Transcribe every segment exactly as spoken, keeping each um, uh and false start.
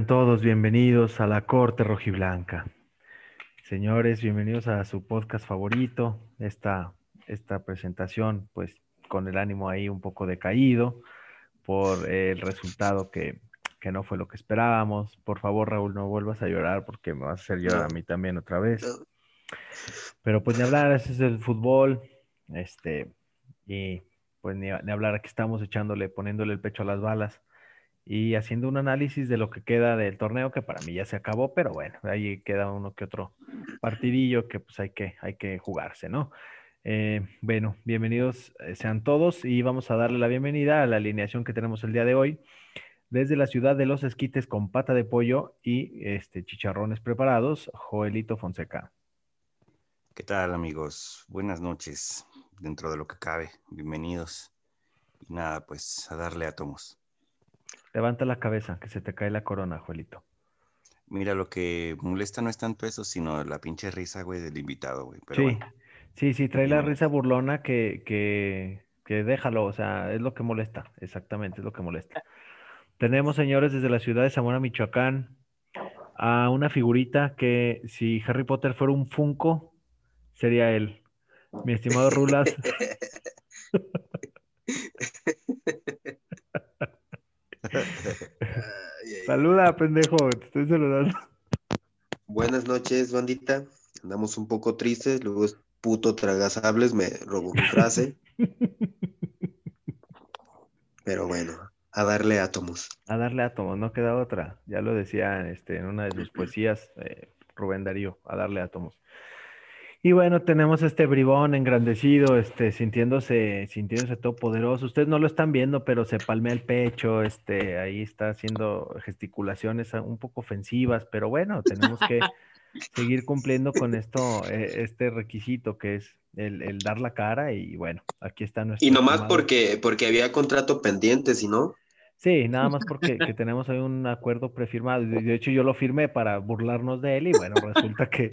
todos bienvenidos a la Corte Rojiblanca. Señores, bienvenidos a su podcast favorito. Esta, esta presentación, pues, con el ánimo ahí un poco decaído por el resultado que, que no fue lo que esperábamos. Por favor, Raúl, no vuelvas a llorar porque me vas a hacer llorar a No, mí también otra vez. no. Pero pues ni hablar, ese es el fútbol. Este, y pues ni, ni hablar, aquí estamos echándole, poniéndole el pecho a las balas y haciendo un análisis de lo que queda del torneo, que para mí ya se acabó, pero bueno, ahí queda uno que otro partidillo que pues hay que, hay que jugarse, ¿no? Eh, bueno, bienvenidos eh, sean todos y vamos a darle la bienvenida a la alineación que tenemos el día de hoy, desde la ciudad de los esquites con pata de pollo y este, chicharrones preparados, Joelito Fonseca. ¿Qué tal, amigos? Buenas noches, dentro de lo que cabe. Bienvenidos. Y nada, pues a darle átomos. Levanta la cabeza, que se te cae la corona, Joelito. Mira, lo que molesta no es tanto eso, sino la pinche risa, güey, del invitado, güey. Pero Sí, bueno, sí, sí, trae la risa bienvenidos. burlona que, que, que déjalo, o sea, es lo que molesta, exactamente, es lo que molesta. Tenemos, señores, desde la ciudad de Zamora, Michoacán, a una figurita que si Harry Potter fuera un Funko, sería él. Mi estimado Rulas, Ay, ay, saluda, ay. pendejo, te estoy saludando. Buenas noches, bandita. Andamos un poco tristes, luego es puto tragasables, me robó mi frase, pero bueno, a darle átomos. A darle átomos, no queda otra. Ya lo decía este, en una de sus poesías, eh, Rubén Darío, a darle átomos. Y bueno, tenemos este bribón engrandecido, este, sintiéndose, sintiéndose todopoderoso. Ustedes no lo están viendo, pero se palmea el pecho, este, ahí está haciendo gesticulaciones ah, un poco ofensivas, pero bueno, tenemos que seguir cumpliendo con esto, eh, este requisito que es el, el dar la cara. Y bueno, aquí está Y nuestro nomás estimado. porque, porque había contrato pendiente, si no, Sí, nada más porque que tenemos ahí un acuerdo prefirmado. De de hecho, yo lo firmé para burlarnos de él y bueno, resulta que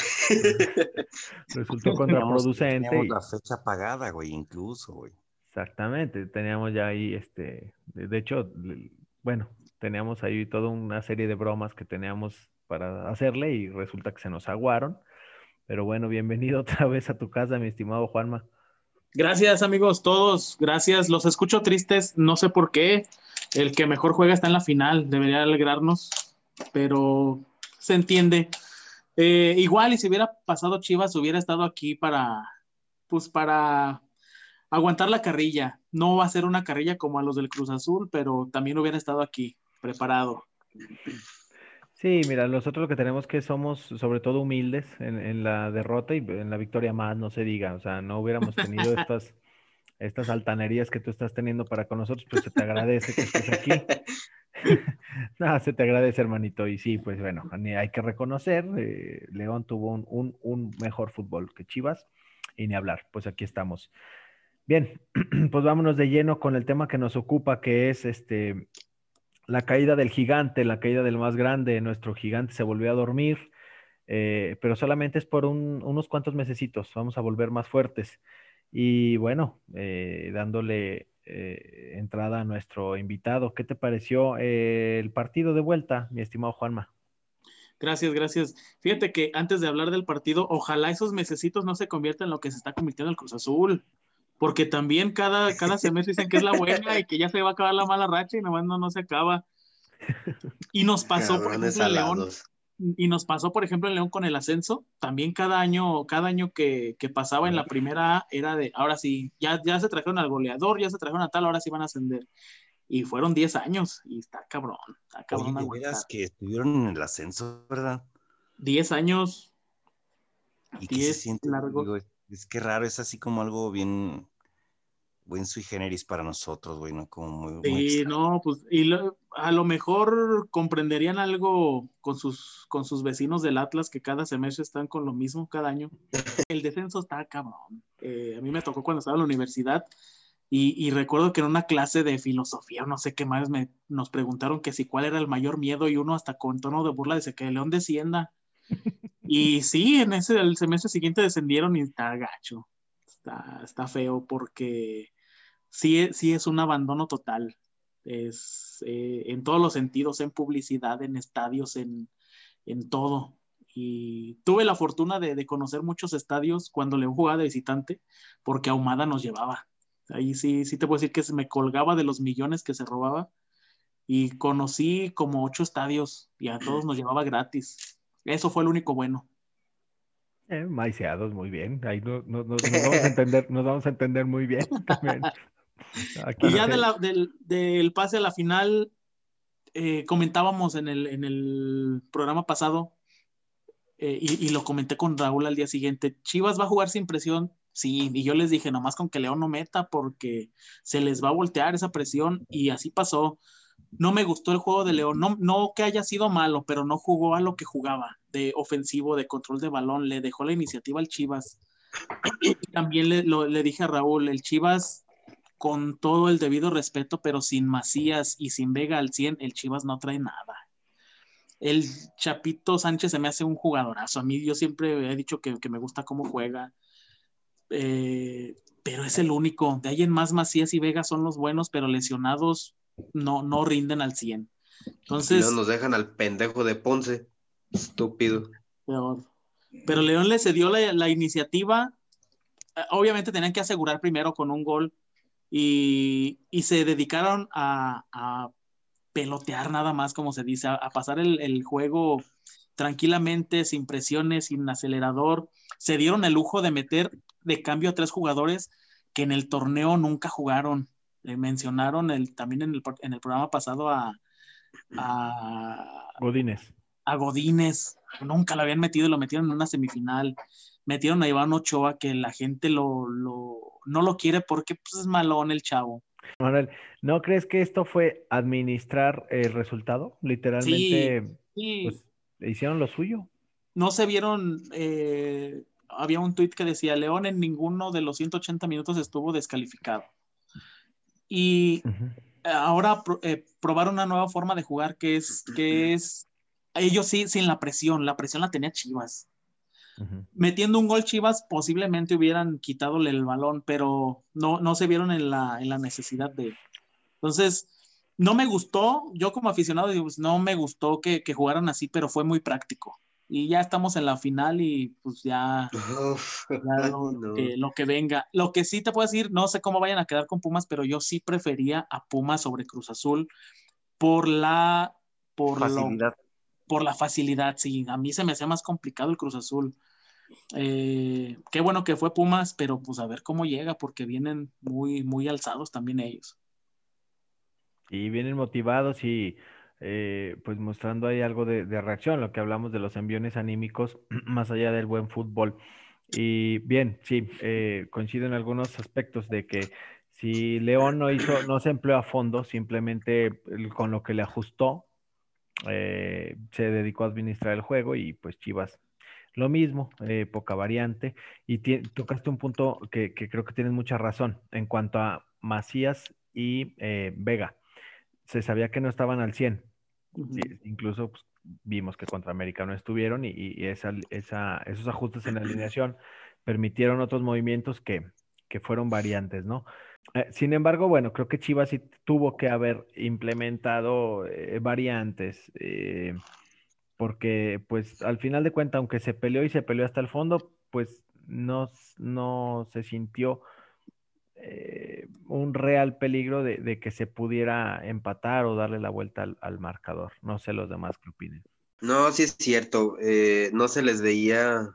resultó Teníamos, ya contraproducente. teníamos Y la fecha pagada, güey, incluso, güey. exactamente, teníamos ya ahí, este, de de hecho, l- bueno, teníamos ahí toda una serie de bromas que teníamos para hacerle y resulta que se nos aguaron. Pero bueno, bienvenido otra vez a tu casa, mi estimado Juanma. Gracias, amigos, todos. Gracias. Los escucho tristes, no sé por qué. El que mejor juega está en la final, debería alegrarnos, pero se entiende. Eh, igual, y si hubiera pasado Chivas, hubiera estado aquí para, pues, para aguantar la carrilla. No va a ser una carrilla como a los del Cruz Azul, pero también hubiera estado aquí, preparado. Sí, mira, nosotros lo que tenemos que somos sobre todo humildes en, en la derrota y en la victoria más, no se diga, o sea, no hubiéramos tenido estas, estas altanerías que tú estás teniendo para con nosotros, pues se te agradece que estés aquí. Nada, se te agradece, hermanito. Y sí, pues bueno, ni hay que reconocer, eh, León tuvo un, un, un mejor fútbol que Chivas y ni hablar, pues aquí estamos. Bien, pues vámonos de lleno con el tema que nos ocupa, que es este la caída del gigante, la caída del más grande. Nuestro gigante se volvió a dormir, eh, pero solamente es por un- unos cuantos mesecitos. Vamos a volver más fuertes. Y bueno, eh, dándole eh, entrada a nuestro invitado, ¿qué te pareció eh, el partido de vuelta, mi estimado Juanma? Gracias, gracias. Fíjate que antes de hablar del partido, ojalá esos mesecitos no se conviertan en lo que se está convirtiendo el Cruz Azul, porque también cada, cada semestre dicen que es la buena y que ya se va a acabar la mala racha y nomás no, no se acaba. Y nos pasó, por cabrones ejemplo, en León, alados. y nos pasó, por ejemplo, en León con el ascenso, también cada año, cada año que, que pasaba en la primera A era de, ahora sí, ya, ya se trajeron al goleador, ya se trajeron a tal, ahora sí van a ascender. Y fueron diez años, y está cabrón, está Oye, cabrón de aguantar. veras que estuvieron en el ascenso, ¿verdad? Diez años, ¿Y qué se diez siente, güey? largos. Digo, es, es que raro, es así como algo bien, buen sui generis para nosotros, güey, ¿no? Como muy, muy Sí, extraño. no, pues y lo- a lo mejor comprenderían algo con sus, con sus vecinos del Atlas que cada semestre están con lo mismo cada año. El descenso está cabrón. Eh, a mí me tocó cuando estaba en la universidad y, y recuerdo que en una clase de filosofía o no sé qué más me, nos preguntaron que si cuál era el mayor miedo y uno hasta con tono de burla dice que el León descienda. Y sí, en ese el semestre siguiente descendieron y está gacho. Está, está feo porque sí, sí es un abandono total. es eh, en todos los sentidos, en publicidad, en estadios, en, en todo. Y tuve la fortuna de, de conocer muchos estadios cuando León jugaba de visitante, porque Ahumada nos llevaba. Ahí sí, sí te puedo decir que se me colgaba de los millones que se robaba, y conocí como ocho estadios y a todos nos llevaba gratis. Eso fue lo único bueno. Eh, maiceados, muy bien. Ahí no- no- no- nos vamos a entender, nos vamos a entender muy bien también. Aquí Y ya de se- la- del, del pase a la final, eh, comentábamos en el, en el programa pasado, eh, y, y lo comenté con Raúl al día siguiente, Chivas va a jugar sin presión, sí, y yo les dije, nomás con que León no meta porque se les va a voltear esa presión, y así pasó. No me gustó el juego de León, no, no que haya sido malo, pero no jugó a lo que jugaba, de ofensivo, de control de balón, le dejó la iniciativa al Chivas. Y también le, lo, le dije a Raúl, el Chivas, con todo el debido respeto, pero sin Macías y sin Vega al cien, el Chivas no trae nada. El Chapito Sánchez se me hace un jugadorazo. A mí yo siempre he dicho que, que me gusta cómo juega, eh, pero es el único. De ahí en más, Macías y Vega son los buenos, pero lesionados no, no rinden al cien. Y luego Entonces, nos dejan al pendejo de Ponce. Estúpido. peor. Pero León le cedió la, la iniciativa. Eh, Obviamente tenían que asegurar primero con un gol, y, y se dedicaron a, a pelotear nada más, como se dice, a, a pasar el, el juego tranquilamente, sin presiones, sin acelerador. Se dieron el lujo de meter de cambio a tres jugadores que en el torneo nunca jugaron. Eh, mencionaron el, también en el, en el programa pasado a, a, Godínez. a Godínez. Nunca lo habían metido y lo metieron en una semifinal. Metieron a Iván Ochoa, que la gente lo, lo, no lo quiere porque pues, es malón el chavo. Manuel, ¿no crees que esto fue administrar el resultado? Sí, Literalmente, sí, pues hicieron lo suyo. no se vieron, eh, había un tuit que decía, León en ninguno de los ciento ochenta minutos estuvo descalificado. Y Ujú. ahora pro- eh, probaron una nueva forma de jugar, que es, que es, ellos sí, sin la presión, la presión la tenía Chivas. Ujú. Metiendo un gol Chivas posiblemente hubieran quitadole el balón, pero no, no se vieron en la, en la necesidad de... Entonces, no me gustó, yo como aficionado, digo, pues, no me gustó que, que jugaran así, pero fue muy práctico. Y ya estamos en la final y pues ya, Uf, ya ay, lo, no. que, lo que venga. Lo que sí te puedo decir, no sé cómo vayan a quedar con Pumas, pero yo sí prefería a Pumas sobre Cruz Azul por la, por lo, Facilidad. por la facilidad. Sí, a mí se me hacía más complicado el Cruz Azul. Eh, qué bueno que fue Pumas, pero pues a ver cómo llega, porque vienen muy, muy alzados también ellos. Y vienen motivados y eh, pues mostrando ahí algo de, de reacción, lo que hablamos de los enviones anímicos, más allá del buen fútbol. Y bien, sí, eh, coincido en algunos aspectos de que si León no hizo, no se empleó a fondo, simplemente el- con lo que le ajustó, eh, se dedicó a administrar el juego y pues Chivas lo mismo, eh, poca variante. Y ti- tocaste un punto que, que creo que tienes mucha razón en cuanto a Macías y eh, Vega. Se sabía que no estaban al cien. Uh-huh. Sí, incluso pues, vimos que contra América no estuvieron y, y esa, esa, esos ajustes en la alineación permitieron otros movimientos que, que fueron variantes, ¿no? Eh, sin embargo, bueno, creo que Chivas sí tuvo que haber implementado eh, variantes, eh, porque pues al final de cuentas, aunque se peleó y se peleó hasta el fondo, pues no, s- no se sintió eh, un real peligro de, de que se pudiera empatar o darle la vuelta al, al marcador. No sé los demás qué opinen. No, sí es cierto. Eh, no se les veía.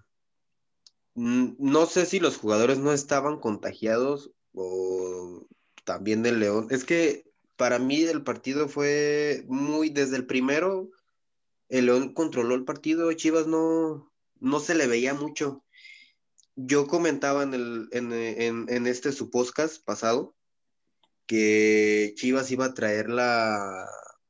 mm, No sé si los jugadores no estaban contagiados o también del León. Es que para mí el partido fue muy desde el primero. El León controló el partido. Chivas no, no se le veía mucho. Yo comentaba en el, en, en, en este su podcast pasado que Chivas iba a traer la,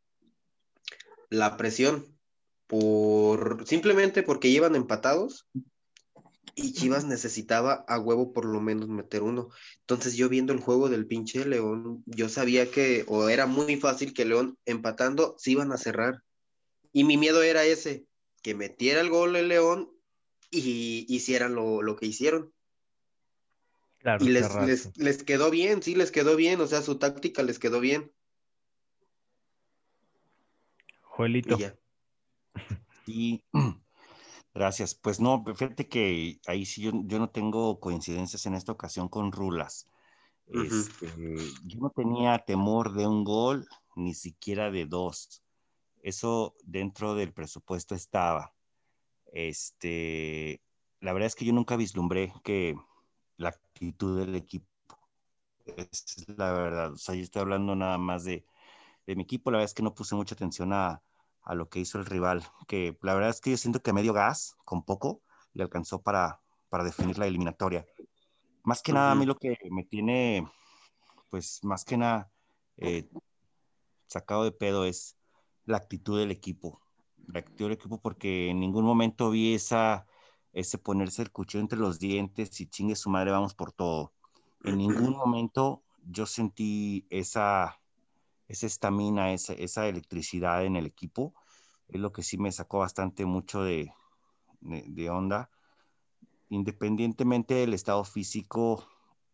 la presión por simplemente porque iban empatados y Chivas necesitaba a huevo por lo menos meter uno. Entonces yo viendo el juego del pinche León, yo sabía que o era muy fácil que León empatando se iban a cerrar. Y mi miedo era ese, que metiera el gol el León y hicieran lo, lo que hicieron. Claro, Y les, les, cerrarse. les quedó bien, sí, les quedó bien, o sea, su táctica les quedó bien. Joelito. Y ya. Y gracias. Pues no, fíjate que ahí sí yo, yo no tengo coincidencias en esta ocasión con Rulas. Ujú. Este, yo no tenía temor de un gol, ni siquiera de dos. Eso dentro del presupuesto estaba. Este, la verdad es que yo nunca vislumbré que la actitud del equipo, es la verdad. O sea, yo estoy hablando nada más de, de mi equipo. La verdad es que no puse mucha atención a, a lo que hizo el rival, que la verdad es que yo siento que a medio gas, con poco, le alcanzó para, para definir la eliminatoria. Más que nada, a mí Ujú. lo que me tiene, pues más que nada, eh, sacado de pedo es la actitud del equipo. La actitud del equipo porque en ningún momento vi esa, ese ponerse el cuchillo entre los dientes y chingue su madre, vamos por todo. En ningún momento yo sentí esa, esa estamina, esa, esa electricidad en el equipo. Es lo que sí me sacó bastante mucho de, de, de onda. Independientemente del estado físico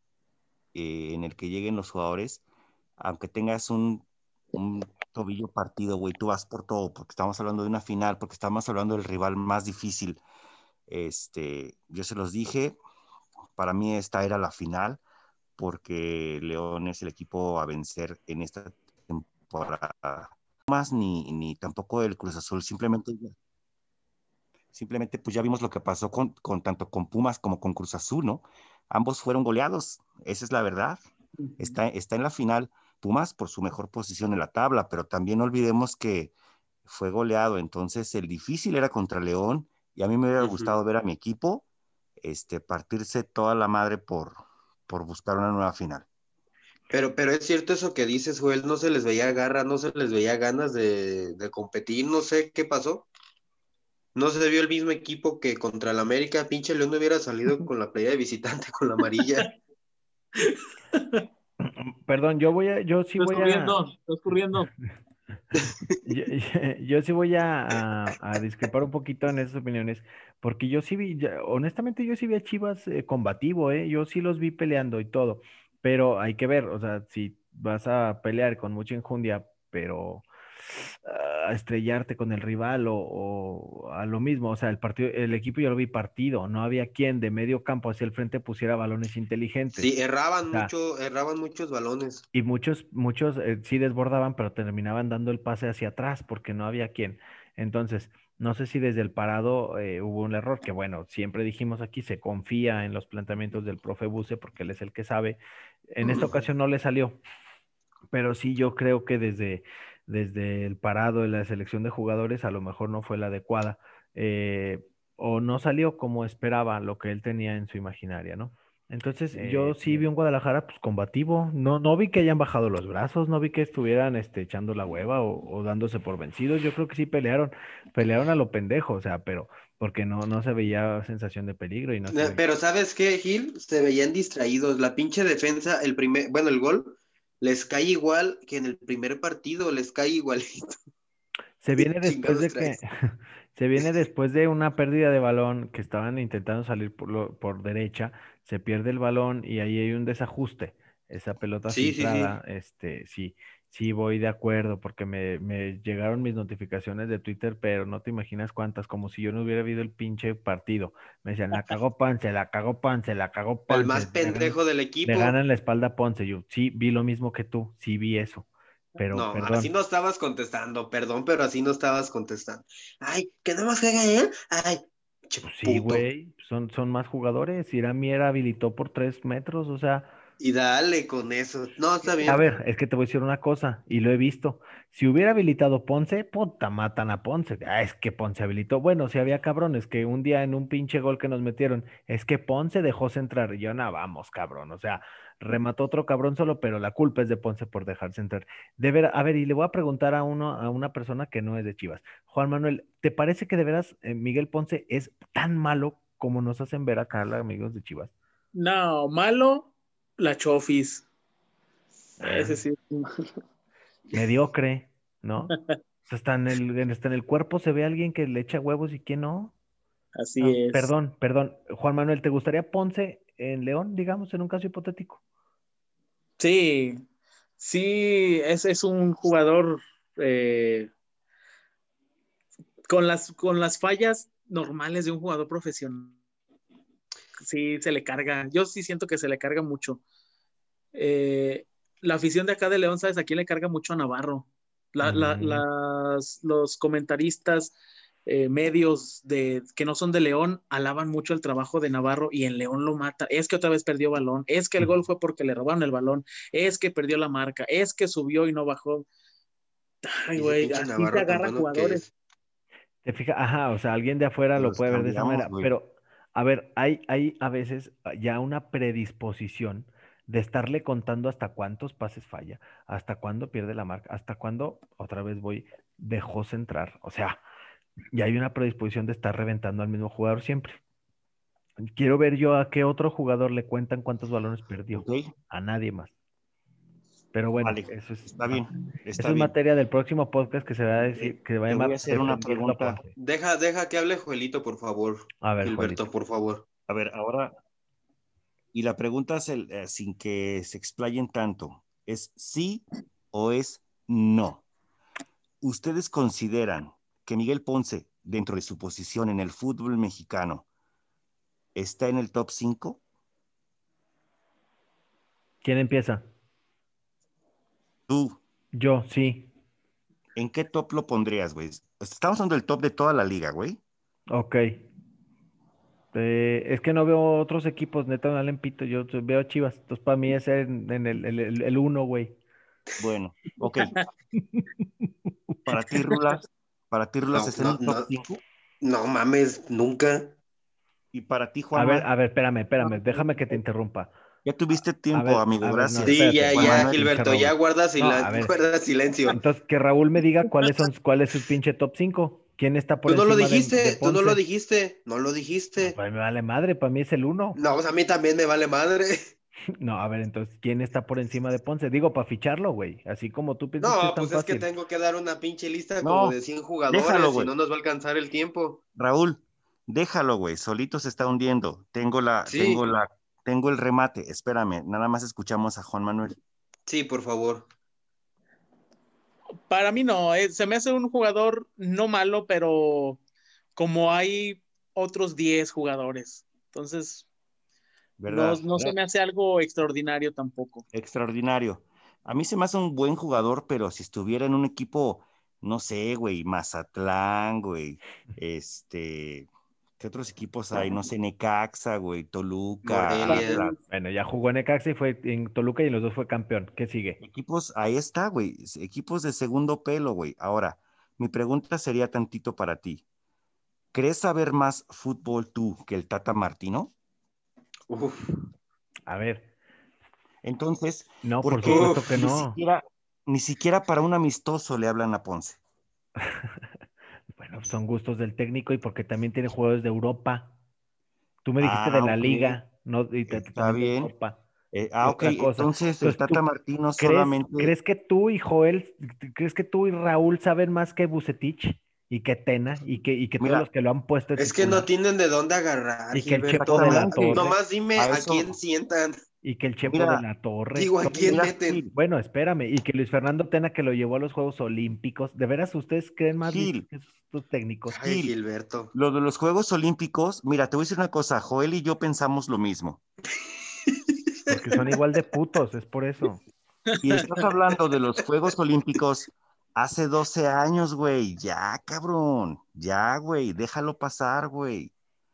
eh, en el que lleguen los jugadores, aunque tengas un, un tobillo partido, güey, tú vas por todo, porque estamos hablando de una final, porque estamos hablando del rival más difícil. Este, yo se los dije, para mí esta era la final, porque León es el equipo a vencer en esta temporada. Más ni, ni tampoco el Cruz Azul, simplemente, simplemente pues ya vimos lo que pasó con, con tanto con Pumas como con Cruz Azul, ¿no? Ambos fueron goleados, esa es la verdad. Ujú. Está, está en la final Pumas por su mejor posición en la tabla, pero también no olvidemos que fue goleado, entonces el difícil era contra León y a mí me hubiera Ujú. gustado ver a mi equipo este, partirse toda la madre por, por buscar una nueva final. Pero, pero es cierto eso que dices, Joel, no se les veía garra, no se les veía ganas de, de competir, no sé qué pasó. No se vio el mismo equipo que contra el América, pinche León no hubiera salido con la playa de visitante, con la amarilla. Perdón, yo voy a, yo sí Estás voy a, corriendo, estás corriendo. yo, yo sí voy a, a- a discrepar un poquito en esas opiniones, porque yo sí vi, ya- honestamente yo sí vi a Chivas eh, combativo, eh, yo sí los vi peleando y todo, pero hay que ver, o sea, si vas a pelear con mucha enjundia, pero ah, a estrellarte con el rival o, o a lo mismo, o sea, el partido, el equipo yo lo vi partido, no había quien de medio campo hacia el frente pusiera balones inteligentes. Sí, O erraban sea, mucho, erraban muchos balones. y muchos, muchos eh, sí desbordaban, pero terminaban dando el pase hacia atrás porque no había quien. Entonces, no sé si desde el parado eh, hubo un error, que bueno, siempre dijimos aquí, se confía en los planteamientos del profe Buse porque él es el que sabe. En esta ocasión no le salió, pero sí yo creo que desde, desde el parado de la selección de jugadores a lo mejor no fue la adecuada, eh, o no salió como esperaba lo que él tenía en su imaginaria, ¿no? Entonces yo Eh, sí vi un Guadalajara pues combativo, no, no vi que hayan bajado los brazos, no vi que estuvieran este, echando la hueva o, o dándose por vencidos, yo creo que sí pelearon, pelearon a lo pendejo, o sea, pero porque no, no se veía sensación de peligro y no se Eh, veía. Pero ¿sabes qué, Gil? Se veían distraídos. La pinche defensa, el primer, bueno, el gol les cae igual que en el primer partido, les cae igualito. Se ¿Qué viene después chingados de que, traes? se viene después de una pérdida de balón que estaban intentando salir por, lo- por derecha, se pierde el balón y ahí hay un desajuste. Esa pelota Sí, sí, filtrada, sí. este, sí, sí voy de acuerdo porque me, me llegaron mis notificaciones de Twitter, pero no te imaginas cuántas, como si yo no hubiera visto el pinche partido. Me decían, la cagó Ponce, la cagó Ponce, la cagó El más Ponce, le ganan, pendejo del le equipo. ganan la espalda a Ponce. Yo sí vi lo mismo que tú, sí vi eso, pero No, así perdón. no estabas contestando, perdón, pero así no estabas contestando. Ay, que no más juega él. Ay, che Pues sí, puto. güey, son, son más jugadores. Irán Mier habilitó por tres metros, o sea, Y dale con eso. No, está a bien. ver, es que te voy a decir una cosa, y lo he visto. Si hubiera habilitado Ponce, puta, matan a Ponce. Ah, es que Ponce habilitó. Bueno, si había cabrones que un día en un pinche gol que nos metieron, es que Ponce dejó centrar. Y yo, no, vamos, cabrón. O sea, remató otro cabrón solo, pero la culpa es de Ponce por dejarse entrar. De ver, a ver, y le voy a preguntar a uno, a una persona que no es de Chivas. Juan Manuel, ¿te parece que de veras eh, Miguel Ponce es tan malo como nos hacen ver acá, los amigos de Chivas? No, malo, la Chofis. Ah, Ese sí. mediocre, ¿no? O sea, hasta en el, en- hasta en el cuerpo se ve alguien que le echa huevos y quién no. Así Ah, es. perdón, perdón. Juan Manuel, ¿te gustaría Ponce en León, digamos, en un caso hipotético? Sí, sí, es, es un jugador, eh, con las, con las fallas normales de un jugador profesional, sí se le carga. Yo sí siento que se le carga mucho. Eh, la afición de acá de León, ¿sabes? Aquí le carga mucho a Navarro. La, la, Mm. las, los comentaristas, eh, medios de, que no son de León, alaban mucho el trabajo de Navarro y en León lo mata. Es que otra vez perdió balón, es que el gol fue porque le robaron el balón, es que perdió la marca, es que subió y no bajó. Ay, Y ese güey, pinche así se Navarro tan agarra bueno que jugadores. es. Te fijas, ajá, o sea, alguien de afuera Que lo los puede ver de esa cambiamos, manera, güey. pero a ver, hay, hay a veces ah, ya una predisposición de estarle contando hasta cuántos pases falla, hasta cuándo pierde la marca, hasta cuándo, otra vez voy, dejó centrar. O sea, ya hay una predisposición de estar reventando al mismo jugador siempre. Quiero ver yo a qué otro jugador le cuentan cuántos balones perdió. Ok, A nadie más. Pero bueno, vale, eso es, está ma- bien, eso está es bien. materia del próximo podcast que se va a decir, Eh, que va a te voy a llamar hacer una Defendiendo a pregunta. Ponce. Deja, deja que hable Joelito, por favor. A ver, Gilberto, Juanito. por favor. A ver, ahora, y la pregunta es el, eh, sin que se explayen tanto, ¿es sí o es no? ¿Ustedes consideran que Miguel Ponce, dentro de su posición en el fútbol mexicano, está en el top cinco? ¿Quién empieza? Tú, Yo, sí. ¿en qué top lo pondrías, güey? Estamos hablando del top de toda la liga, güey. Ok. Eh, es que no veo otros equipos, neta, no le pito. Yo t- veo Chivas. Entonces, para mí es en, en el, el, el- el uno, güey. Bueno, ok. Para ti, Rulas, para ti, Rulas, No, está en no, el top no, cinco. no mames, nunca. Y para ti, A ver, Juanma, a ver, espérame, espérame. Déjame que te interrumpa. ya tuviste A tiempo, ver, amigo, a ver, no, gracias. Sí, espérate. ya, Juan No, ya, Manuel, pinche Gilberto, ya Raúl. guarda, No, sila- a ver. guarda silencio. Entonces, que Raúl me diga cuáles son, cuál es su pinche top cinco. ¿Quién está por Tú no lo encima de, de dijiste, tú no lo Ponce? dijiste, no lo No, dijiste. pues me vale madre, para mí es el uno. No, pues a mí también me vale madre. No, a ver, entonces, ¿quién está por encima de Ponce? Digo, para ficharlo, güey. Así como tú piensas que es No, tan pues es que fácil. tengo que dar una pinche lista como no, de cien déjalo, jugadores y güey. no nos va a alcanzar el tiempo. Raúl, déjalo, güey, solito se está hundiendo. Tengo la, tengo Sí, la, tengo el remate. Espérame, nada más escuchamos a Juan Manuel. sí, por favor. Para mí no, eh, se me hace un jugador no malo, pero como hay otros diez jugadores. Entonces, no, ¿Verdad? no se me hace algo extraordinario tampoco. Extraordinario. A mí se me hace un buen jugador, pero si estuviera en un equipo, no sé, güey, Mazatlán, güey, este, ¿qué otros equipos hay? No sé, Necaxa, güey, Toluca, Morelia. Atlas. Bueno, ya jugó en Necaxa y fue en Toluca y en los dos fue campeón. ¿Qué sigue? Equipos, ahí está, güey, equipos de segundo pelo, güey. Ahora, mi pregunta sería tantito para ti. ¿Crees saber más fútbol tú que el Tata Martino? Uf, A ver, Entonces, no, ¿por por qué supuesto que uf. ni no. siquiera, ni siquiera para un amistoso le hablan a Ponce? Bueno, son gustos del técnico y porque también tiene jugadores de Europa. Tú me dijiste de Ah, la ok, liga, no, y te- te- está también de bien. Europa. Eh, Y ah, ok, otra cosa. entonces el Entonces, Tata ¿tú Martino crees, solamente, crees que tú y Joel, crees que tú y Raúl saben más que Bucetich y que Tena y que, y que todos mira, los que lo han puesto de Es que no titular tienen de dónde agarrar, y que el Chepo Gilberto. de la Ah, exactamente, Torre nomás dime a a quién eso, sientan. y que el Chepo de mira, la Torre, Digo, a todos quién los- mira, meten. Gil, bueno, espérame, y que Luis Fernando Tena que lo llevó a los Juegos Olímpicos, ¿de veras ustedes creen más listos Gil, que esos técnicos? Ay, Gil, Gilberto. lo de los Juegos Olímpicos, mira, te voy a decir una cosa, Joel y yo pensamos lo mismo. Porque son igual de putos, es por eso. Y estás hablando de los Juegos Olímpicos hace doce años, güey, ya, cabrón, ya, güey, déjalo pasar, güey.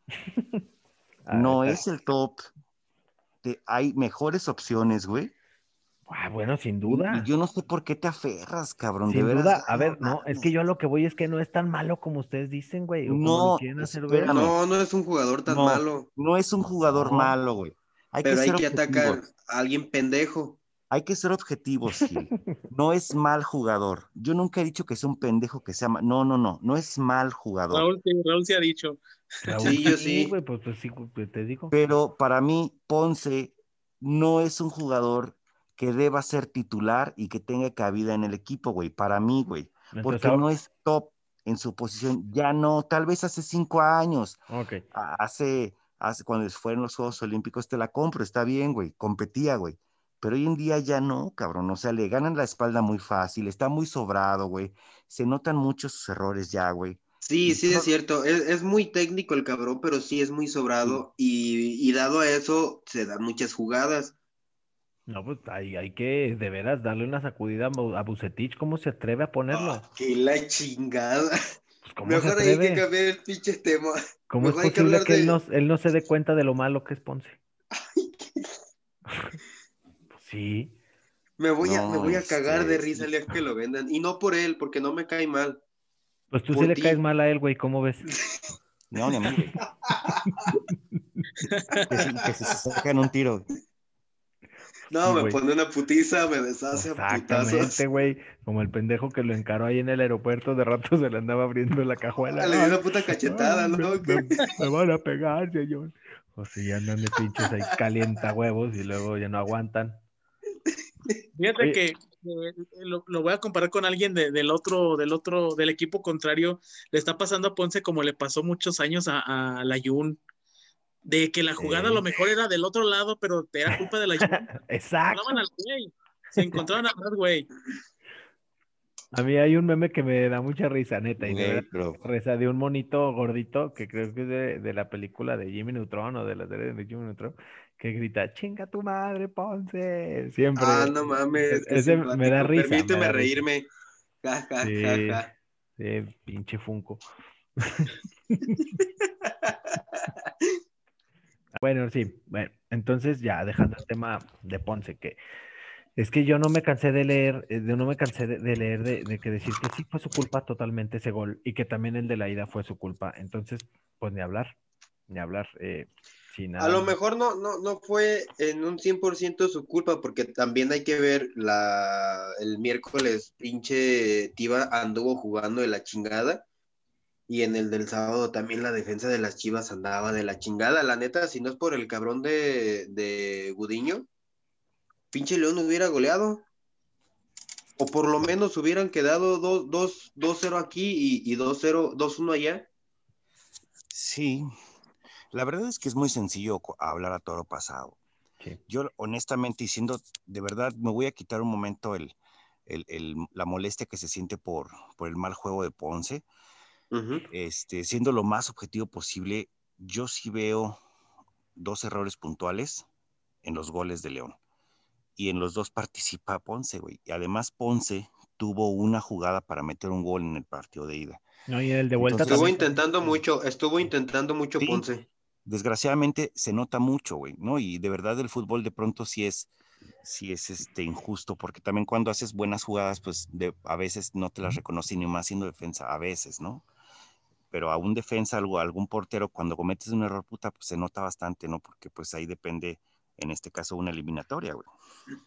A ver, No espera. es el top, te- hay mejores opciones, güey. Ah, bueno, sin Y, y duda. yo no sé por qué te aferras, cabrón, de Sin veras, duda, ya a no ver, no, es que mames. yo a lo que voy es que no es tan malo como ustedes dicen, güey, o como lo No, quieren hacer ver. espérame, No, no es un jugador tan no, malo, no es un jugador No. malo, güey. Hay que pero hay ser que atacar objetivos, a alguien pendejo. hay que ser objetivos, Gil. No es mal jugador. Yo nunca he dicho que sea un pendejo que sea mal. No, no, no, no es mal jugador. Raúl, sí, Raúl se ha dicho. Raúl Sí, yo sí, sí. güey, pues, pues sí, pues, te digo. Pero para mí, Ponce no es un jugador que deba ser titular y que tenga cabida en el equipo, güey. Para mí, güey. Entonces, Porque ahora, no es top en su posición. Ya no, tal vez hace cinco años, ok. a- hace, hace cuando fueron los Juegos Olímpicos, te la compro, está bien, güey. Competía, güey. Pero hoy en día ya no, cabrón. O sea, le ganan la espalda muy fácil, está muy sobrado, güey. Se notan muchos sus errores ya, güey. Sí, sí es cierto, es, es muy técnico el cabrón, pero sí es muy sobrado y, y dado a eso se dan muchas jugadas. No, pues hay, hay que de veras darle una sacudida a Bu- a Vucetich. ¿Cómo se atreve a Ah, ponerlo? que la chingada. Pues ¿cómo se Mejor hay que atreve? cambiar el pinche tema. ¿Cómo es Mejor hay que posible hablar que él no, de... él no se dé cuenta de lo malo que es Ponce? Pues sí, Me voy a, me No, voy a cagar de este, risa sí, el día que lo vendan. Y no por él, porque no me cae mal. pues tú sí Por le caes ti. mal a él, güey, ¿cómo ves? no, ni a mí, güey. Que si, que si se sacan un tiro. No, Sí, me güey. pone una putiza, me deshace a Exactamente, putazos. güey. Como el pendejo que lo encaró ahí en el aeropuerto, de rato se le andaba abriendo la cajuela. Le dio Ay, una puta ay, cachetada, me, ¿no? ¿Qué? me- me van a pegar, señor. O si andan de pinches ahí calienta huevos y luego ya no aguantan. Fíjate Oye, que eh, lo, lo voy a comparar con alguien de- del otro, del otro, del equipo contrario. Le está pasando a Ponce como le pasó muchos años a, a la Jun, de que la jugada a lo eh, mejor era del otro lado, pero era culpa de la Jun. Encontraban exacto. al güey, se encontraban al güey. A mí hay un meme que me da mucha risa, neta, y de Güey, verdad, pero risa de un monito gordito que creo que es de, de la película de Jimmy Neutron o de la serie de Jimmy Neutron, que grita, chinga tu madre, Ponce. Ah, Siempre. no E- mames, qué Ese me da simpático. risa, me Permíteme da risa. reírme. Ja, ja, ja, Sí, ja. sí, pinche Funko. Bueno, sí, bueno, entonces ya dejando el tema de Ponce, que es que yo no me cansé de leer, eh, de- no me cansé de, de leer de, de que decir que sí fue su culpa totalmente ese gol y que también el de la ida fue su culpa. Entonces, pues ni hablar, ni hablar. Eh, sí, A nada lo más. mejor no, no, no fue en un cien por ciento su culpa, porque también hay que ver la, el miércoles pinche Tiva anduvo jugando de la chingada y en el del sábado también la defensa de las Chivas andaba de la chingada. La neta, si no es por el cabrón de, de Gudiño, pinche León hubiera goleado. O por lo menos hubieran quedado dos cero aquí y, y dos cero, dos uno allá. sí, la verdad es que es muy sencillo co- hablar a toro pasado. Sí. Yo honestamente, y siendo de verdad, me voy a quitar un momento el, el- el- la molestia que se siente por, por el mal juego de Ponce. Uh-huh. Este, siendo lo más objetivo posible, yo sí veo dos errores puntuales en los goles de León. Y en los dos participa Ponce, güey. Y además Ponce tuvo una jugada para meter un gol en el partido de ida. No, y en el de vuelta Estuvo Entonces, también. intentando Sí. mucho, estuvo Sí. intentando mucho sí, Ponce. desgraciadamente se nota mucho, güey, ¿no? Y de verdad el fútbol de pronto sí es, sí es este, injusto, porque también cuando haces buenas jugadas, pues de, a veces no te las reconocen ni más siendo defensa, a veces, ¿no? Pero a un defensa, algo, a algún portero, cuando cometes un error, puta, pues se nota bastante, ¿no? Porque pues ahí depende, en este caso, una eliminatoria, güey.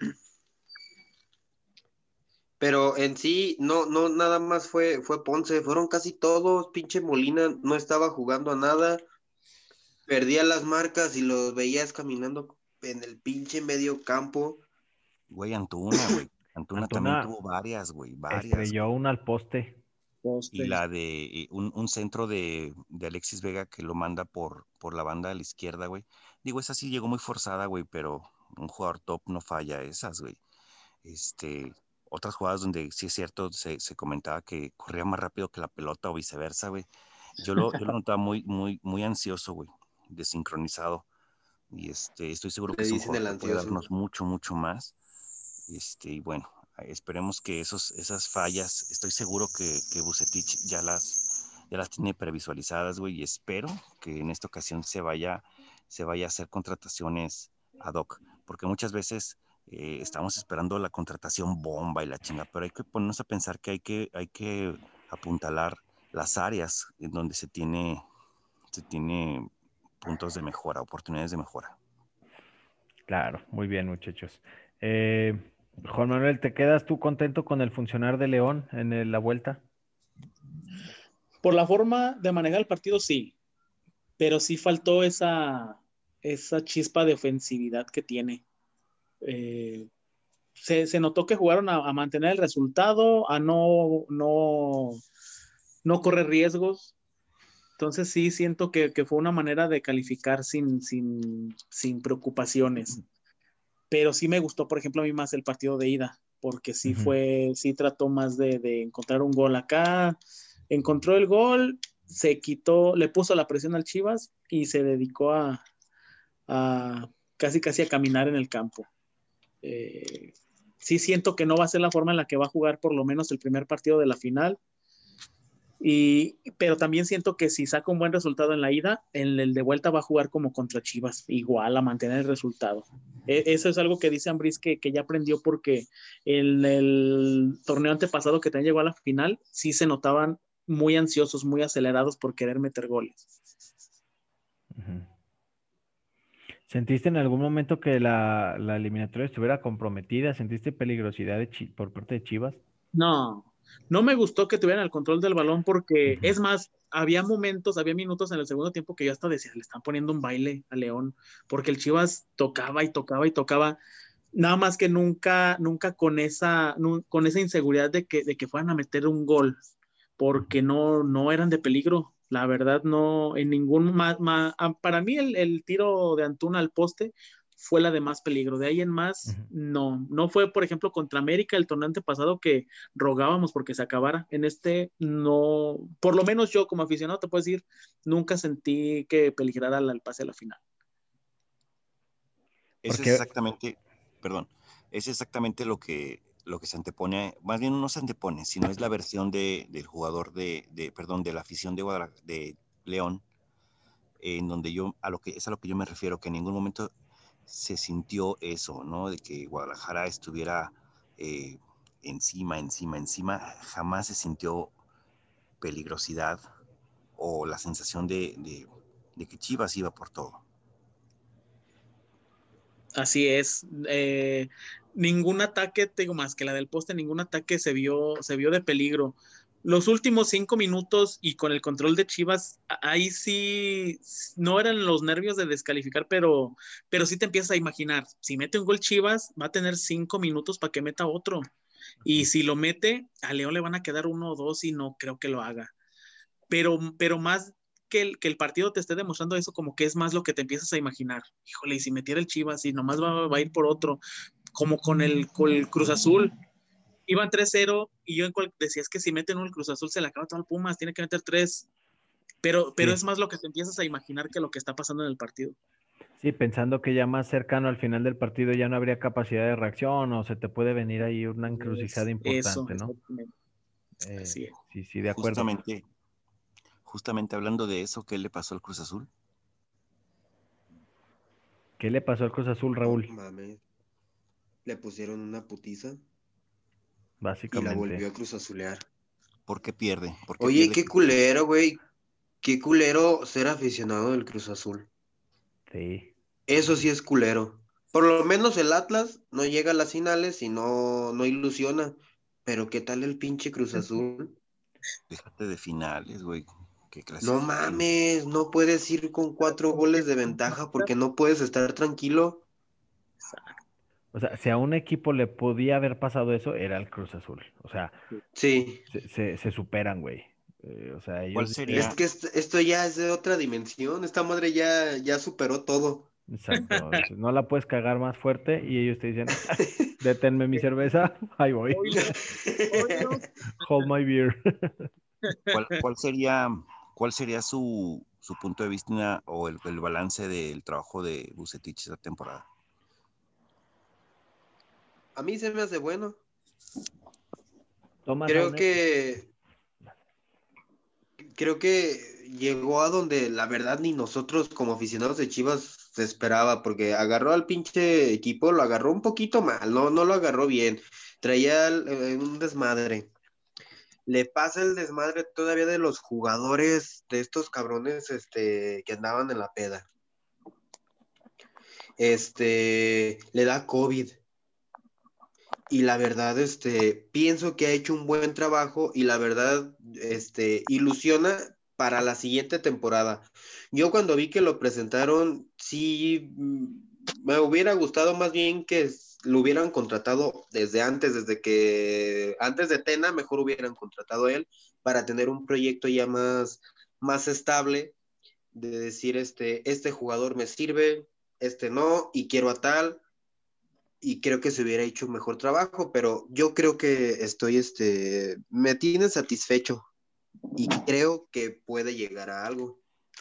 Pero en sí, no, no, nada más fue, fue Ponce, fueron casi todos, pinche Molina no estaba jugando a nada, perdía las marcas y los veías caminando en el pinche medio campo. Güey, Antuna, güey. Antuna también Antuna tuvo varias, güey, varias, güey. estrelló una al poste. Y Poste. la de eh, un, un centro de, de Alexis Vega que lo manda por, por la banda de la izquierda, güey. Digo, esa sí llegó muy forzada, güey, pero un jugador top no falla esas, güey. Este, otras jugadas donde sí es cierto, se, se comentaba que corría más rápido que la pelota o viceversa, güey. Yo lo, yo lo notaba muy, muy, muy ansioso, güey, desincronizado. Y este, estoy seguro que Le es un dicen jugador el que puede ansioso. darnos mucho, mucho más. Este, y bueno, esperemos que esos, esas fallas, estoy seguro que, que Vucetich ya las, ya las tiene previsualizadas, güey, y espero que en esta ocasión se vaya, se vaya a hacer contrataciones ad hoc, porque muchas veces eh, estamos esperando la contratación bomba y la chinga, pero hay que ponernos a pensar que hay que, hay que apuntalar las áreas en donde se tiene, se tiene puntos de mejora, oportunidades de mejora. Claro, muy bien, muchachos. Eh, Juan Manuel, ¿te quedas tú contento con el funcionar de León en el- la vuelta? Por la forma de manejar el partido, sí, pero sí faltó esa, esa chispa de ofensividad que tiene. Eh, se, se notó que jugaron a, a mantener el resultado, a no, no, no correr riesgos. Entonces sí siento que, que fue una manera de calificar sin, sin, sin preocupaciones. Pero sí me gustó, por ejemplo, a mí más el partido de ida, porque sí Ujú. fue, sí trató más de, de encontrar un gol acá, encontró el gol, se quitó, le puso la presión al Chivas y se dedicó a, a casi casi a caminar en el campo. Eh, sí siento que no va a ser la forma en la que va a jugar por lo menos el primer partido de la final, y, pero también siento que si saca un buen resultado en la ida, en el de vuelta va a jugar como contra Chivas, igual a mantener el resultado. E- eso es algo que dice Ambriz que, que ya aprendió, porque en el torneo antepasado que también llegó a la final, sí se notaban muy ansiosos, muy acelerados por querer meter goles. Ujú. ¿Sentiste en algún momento que la, la eliminatoria estuviera comprometida? ¿Sentiste peligrosidad de Chi- por parte de Chivas? No, no me gustó que tuvieran el control del balón, porque Ujú. es más, había momentos, había minutos en el segundo tiempo que yo hasta decía, le están poniendo un baile a León, porque el Chivas tocaba y tocaba y tocaba, nada más que nunca, nunca con esa, nu- con esa inseguridad de que, de que fueran a meter un gol, porque no, no eran de peligro. La verdad, no, en ningún, ma- ma- ah, para mí el, el tiro de Antuna al poste fue la de más peligro. De ahí en más, Ujú. no. No fue, por ejemplo, contra América el torneo antepasado, que rogábamos porque se acabara. En este, no, por lo menos yo como aficionado te puedo decir, nunca sentí que peligrara el pase a la final. Eso es Porque, exactamente, perdón, es exactamente lo que, lo que se antepone, más bien no se antepone, sino es la versión de, del jugador de, de, perdón, de la afición de, Guadalajara, de León, en donde yo, a lo que, es a lo que yo me refiero, que en ningún momento se sintió eso, ¿no? De que Guadalajara estuviera eh, encima, encima, encima, jamás se sintió peligrosidad o la sensación de, de, de que Chivas iba por todo. Así es. Eh, ningún ataque, te digo más que la del poste, ningún ataque se vio, se vio de peligro. Los últimos cinco minutos y con el control de Chivas, ahí sí no eran los nervios de descalificar, pero, pero sí te empiezas a imaginar, si mete un gol Chivas, va a tener cinco minutos para que meta otro. Y si lo mete, a León le van a quedar uno o dos y no creo que lo haga. Pero, pero más que el, que el partido te esté demostrando eso, como que es más lo que te empiezas a imaginar. Híjole, y si metiera el Chivas y nomás va, va a ir por otro, como con el, con el Cruz Azul, iban tres cero y yo en cual decía, es que si meten un Cruz Azul se le acaba todo al Pumas, tiene que meter tres, pero, pero sí, es más lo que te empiezas a imaginar que lo que está pasando en el partido. sí, pensando que ya más cercano al final del partido ya no habría capacidad de reacción o se te puede venir ahí una encrucijada Es, eso, importante, ¿no? exactamente. Eh, Así es. sí, sí, de acuerdo. Justamente, justamente hablando de eso, ¿qué le pasó al Cruz Azul? ¿Qué le pasó al Cruz Azul, No Raúl? mames. Le pusieron una putiza y la Básicamente. volvió a cruzazulear. ¿Por qué pierde? ¿Por qué Oye, pierde qué Cruz Azul? culero, güey. Qué culero ser aficionado del Cruz Azul. Sí. Eso sí es culero. Por lo menos el Atlas no llega a las finales y no, no ilusiona. Pero ¿qué tal el pinche Cruz Azul? Déjate de finales, güey, que No clasifiquen. mames, no puedes ir con cuatro goles de ventaja porque no puedes estar tranquilo. O sea, si a un equipo le podía haber pasado eso, era el Cruz Azul. O sea, Sí, se, se, se superan, güey. Eh, o sea, ¿Cuál ellos es dicen, sería, que est- esto ya es de otra dimensión. Esta madre ya, ya superó todo. exacto, dices, no la puedes cagar más fuerte y ellos te dicen, deténme mi cerveza, ahí voy. Oilo, oilo. Hold my beer. cuál, cuál sería, cuál sería su, su punto de vista o el, el balance del trabajo de Vucetich esta temporada? A mí se me hace bueno. Tomas a Creo un... e- que creo que llegó a donde la verdad ni nosotros como aficionados de Chivas se esperaba, porque agarró al pinche equipo, lo agarró un poquito mal, no, no lo agarró bien, traía eh, un desmadre. Le pasa el desmadre todavía de los jugadores, de estos cabrones este, que andaban en la peda. Este, le da COVID. Y la verdad, este, pienso que ha hecho un buen trabajo y la verdad, este, ilusiona para la siguiente temporada. Yo cuando vi que lo presentaron, sí, mm, me hubiera gustado más bien que s- lo hubieran contratado desde antes, desde que, antes de Tena, mejor hubieran contratado a él para tener un proyecto ya más, más estable, de decir, este, este jugador me sirve, este no, y quiero a tal y creo que se hubiera hecho un mejor trabajo, pero yo creo que estoy, este, me tiene satisfecho y creo que puede llegar a algo.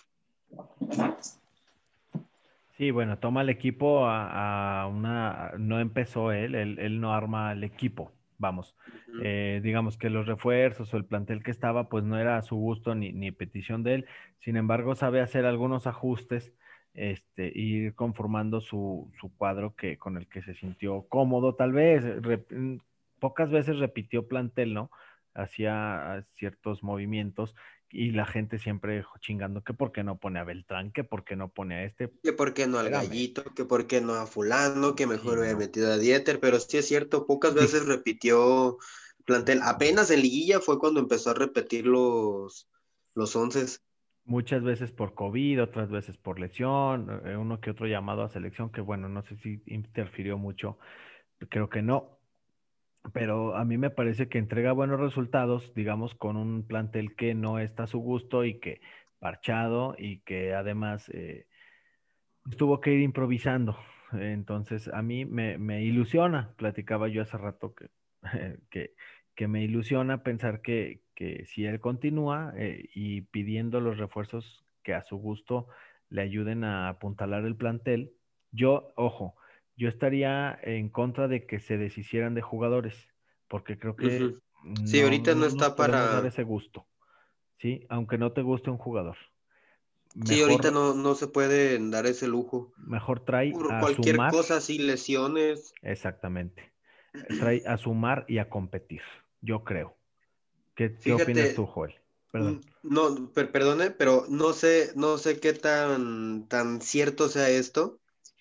Sí, bueno, toma el equipo a, a una, no empezó él, él, él no arma el equipo, vamos. Ujú. Eh, digamos que los refuerzos o el plantel que estaba, pues no era a su gusto ni, ni petición de él. Sin embargo, sabe hacer algunos ajustes, este, ir conformando su, su cuadro que, con el que se sintió cómodo, tal vez. Rep- mm, pocas veces repitió plantel, ¿no? Hacía ciertos movimientos y la gente siempre chingando que por qué no pone a Beltrán, que por qué no pone a este. Que por qué no al Espérame. Gallito, que por qué no a fulano, que Sí, mejor hubiera no. metido a Dieter, pero sí es cierto, pocas Dij- veces repitió plantel. Apenas en liguilla fue cuando empezó a repetir los, los once. Muchas veces por COVID, otras veces por lesión, eh, uno que otro llamado a selección, que bueno, no sé si interfirió mucho, creo que no, pero a mí me parece que entrega buenos resultados, digamos, con un plantel que no está a su gusto y que parchado y que además eh, tuvo que ir improvisando. Entonces, a mí me, me ilusiona, platicaba yo hace rato que, que, que me ilusiona pensar que, que si él continúa eh, y pidiendo los refuerzos que a su gusto le ayuden a apuntalar el plantel, yo, ojo, yo estaría en contra de que se deshicieran de jugadores, porque creo que Ujú. Sí, no, ahorita no no nos está podemos dar para, ese gusto, ¿sí? Aunque no te guste un jugador. sí, ahorita Mejor, no, no se puede dar ese lujo. mejor trae Por a cualquier sumar. cosa, así lesiones. Exactamente. Trae a sumar y a competir, yo creo. ¿Qué, qué opinas tú, Fíjate, Joel? mm, Perdón. no, per- perdone, pero no sé, no sé qué tan, tan cierto sea esto,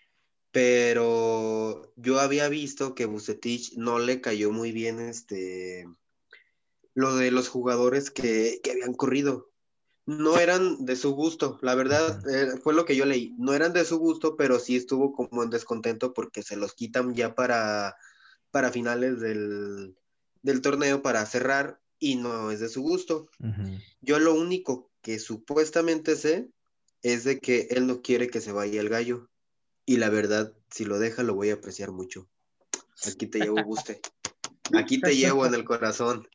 pero yo había visto que Vucetich no le cayó muy bien este, lo de los jugadores que, que habían corrido. No eran de su gusto, la verdad, Ujú, eh, fue lo que yo leí. No eran de su gusto, pero sí estuvo como en descontento porque se los quitan ya para, para finales del, del torneo, para cerrar, y no es de su gusto. ujú. Yo lo único que supuestamente sé es de que él no quiere que se vaya el gallo. Y la verdad, si lo deja, lo voy a apreciar mucho. Aquí te llevo, Buste. Aquí te llevo en el corazón.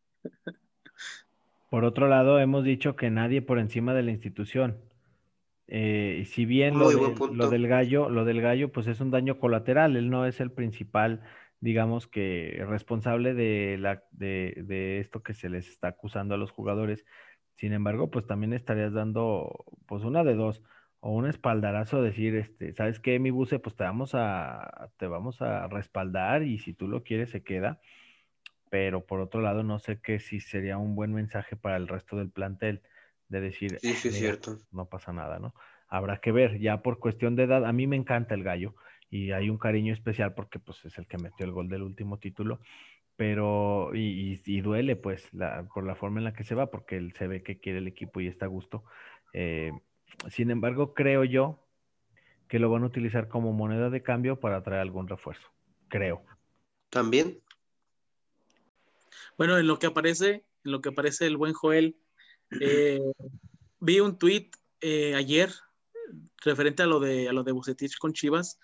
Por otro lado, hemos dicho que nadie por encima de la institución. Eh, y si bien lo Muy buen del, lo punto. del gallo, lo del gallo, pues es un daño colateral, él no es el principal, digamos que responsable de la, de, de esto que se les está acusando a los jugadores. Sin embargo, pues también estarías dando, pues una de dos, o un espaldarazo, decir, este, ¿sabes qué, mi buce? Pues te vamos a, te vamos a respaldar y si tú lo quieres se queda. Pero por otro lado, no sé qué si sería un buen mensaje para el resto del plantel de decir, Sí, "Eh, sí, es mira, cierto. no pasa nada, ¿no? Habrá que ver, ya por cuestión de edad, a mí me encanta el gallo y hay un cariño especial porque pues es el que metió el gol del último título, pero y, y- y duele pues la, por la forma en la que se va porque él se ve que quiere el equipo y está a gusto. Eh, Sin embargo, creo yo que lo van a utilizar como moneda de cambio para traer algún refuerzo, creo. También. Bueno, en lo que aparece, en lo que aparece el buen Joel, eh, vi un tweet eh, ayer referente a lo de a lo de Vucetich con Chivas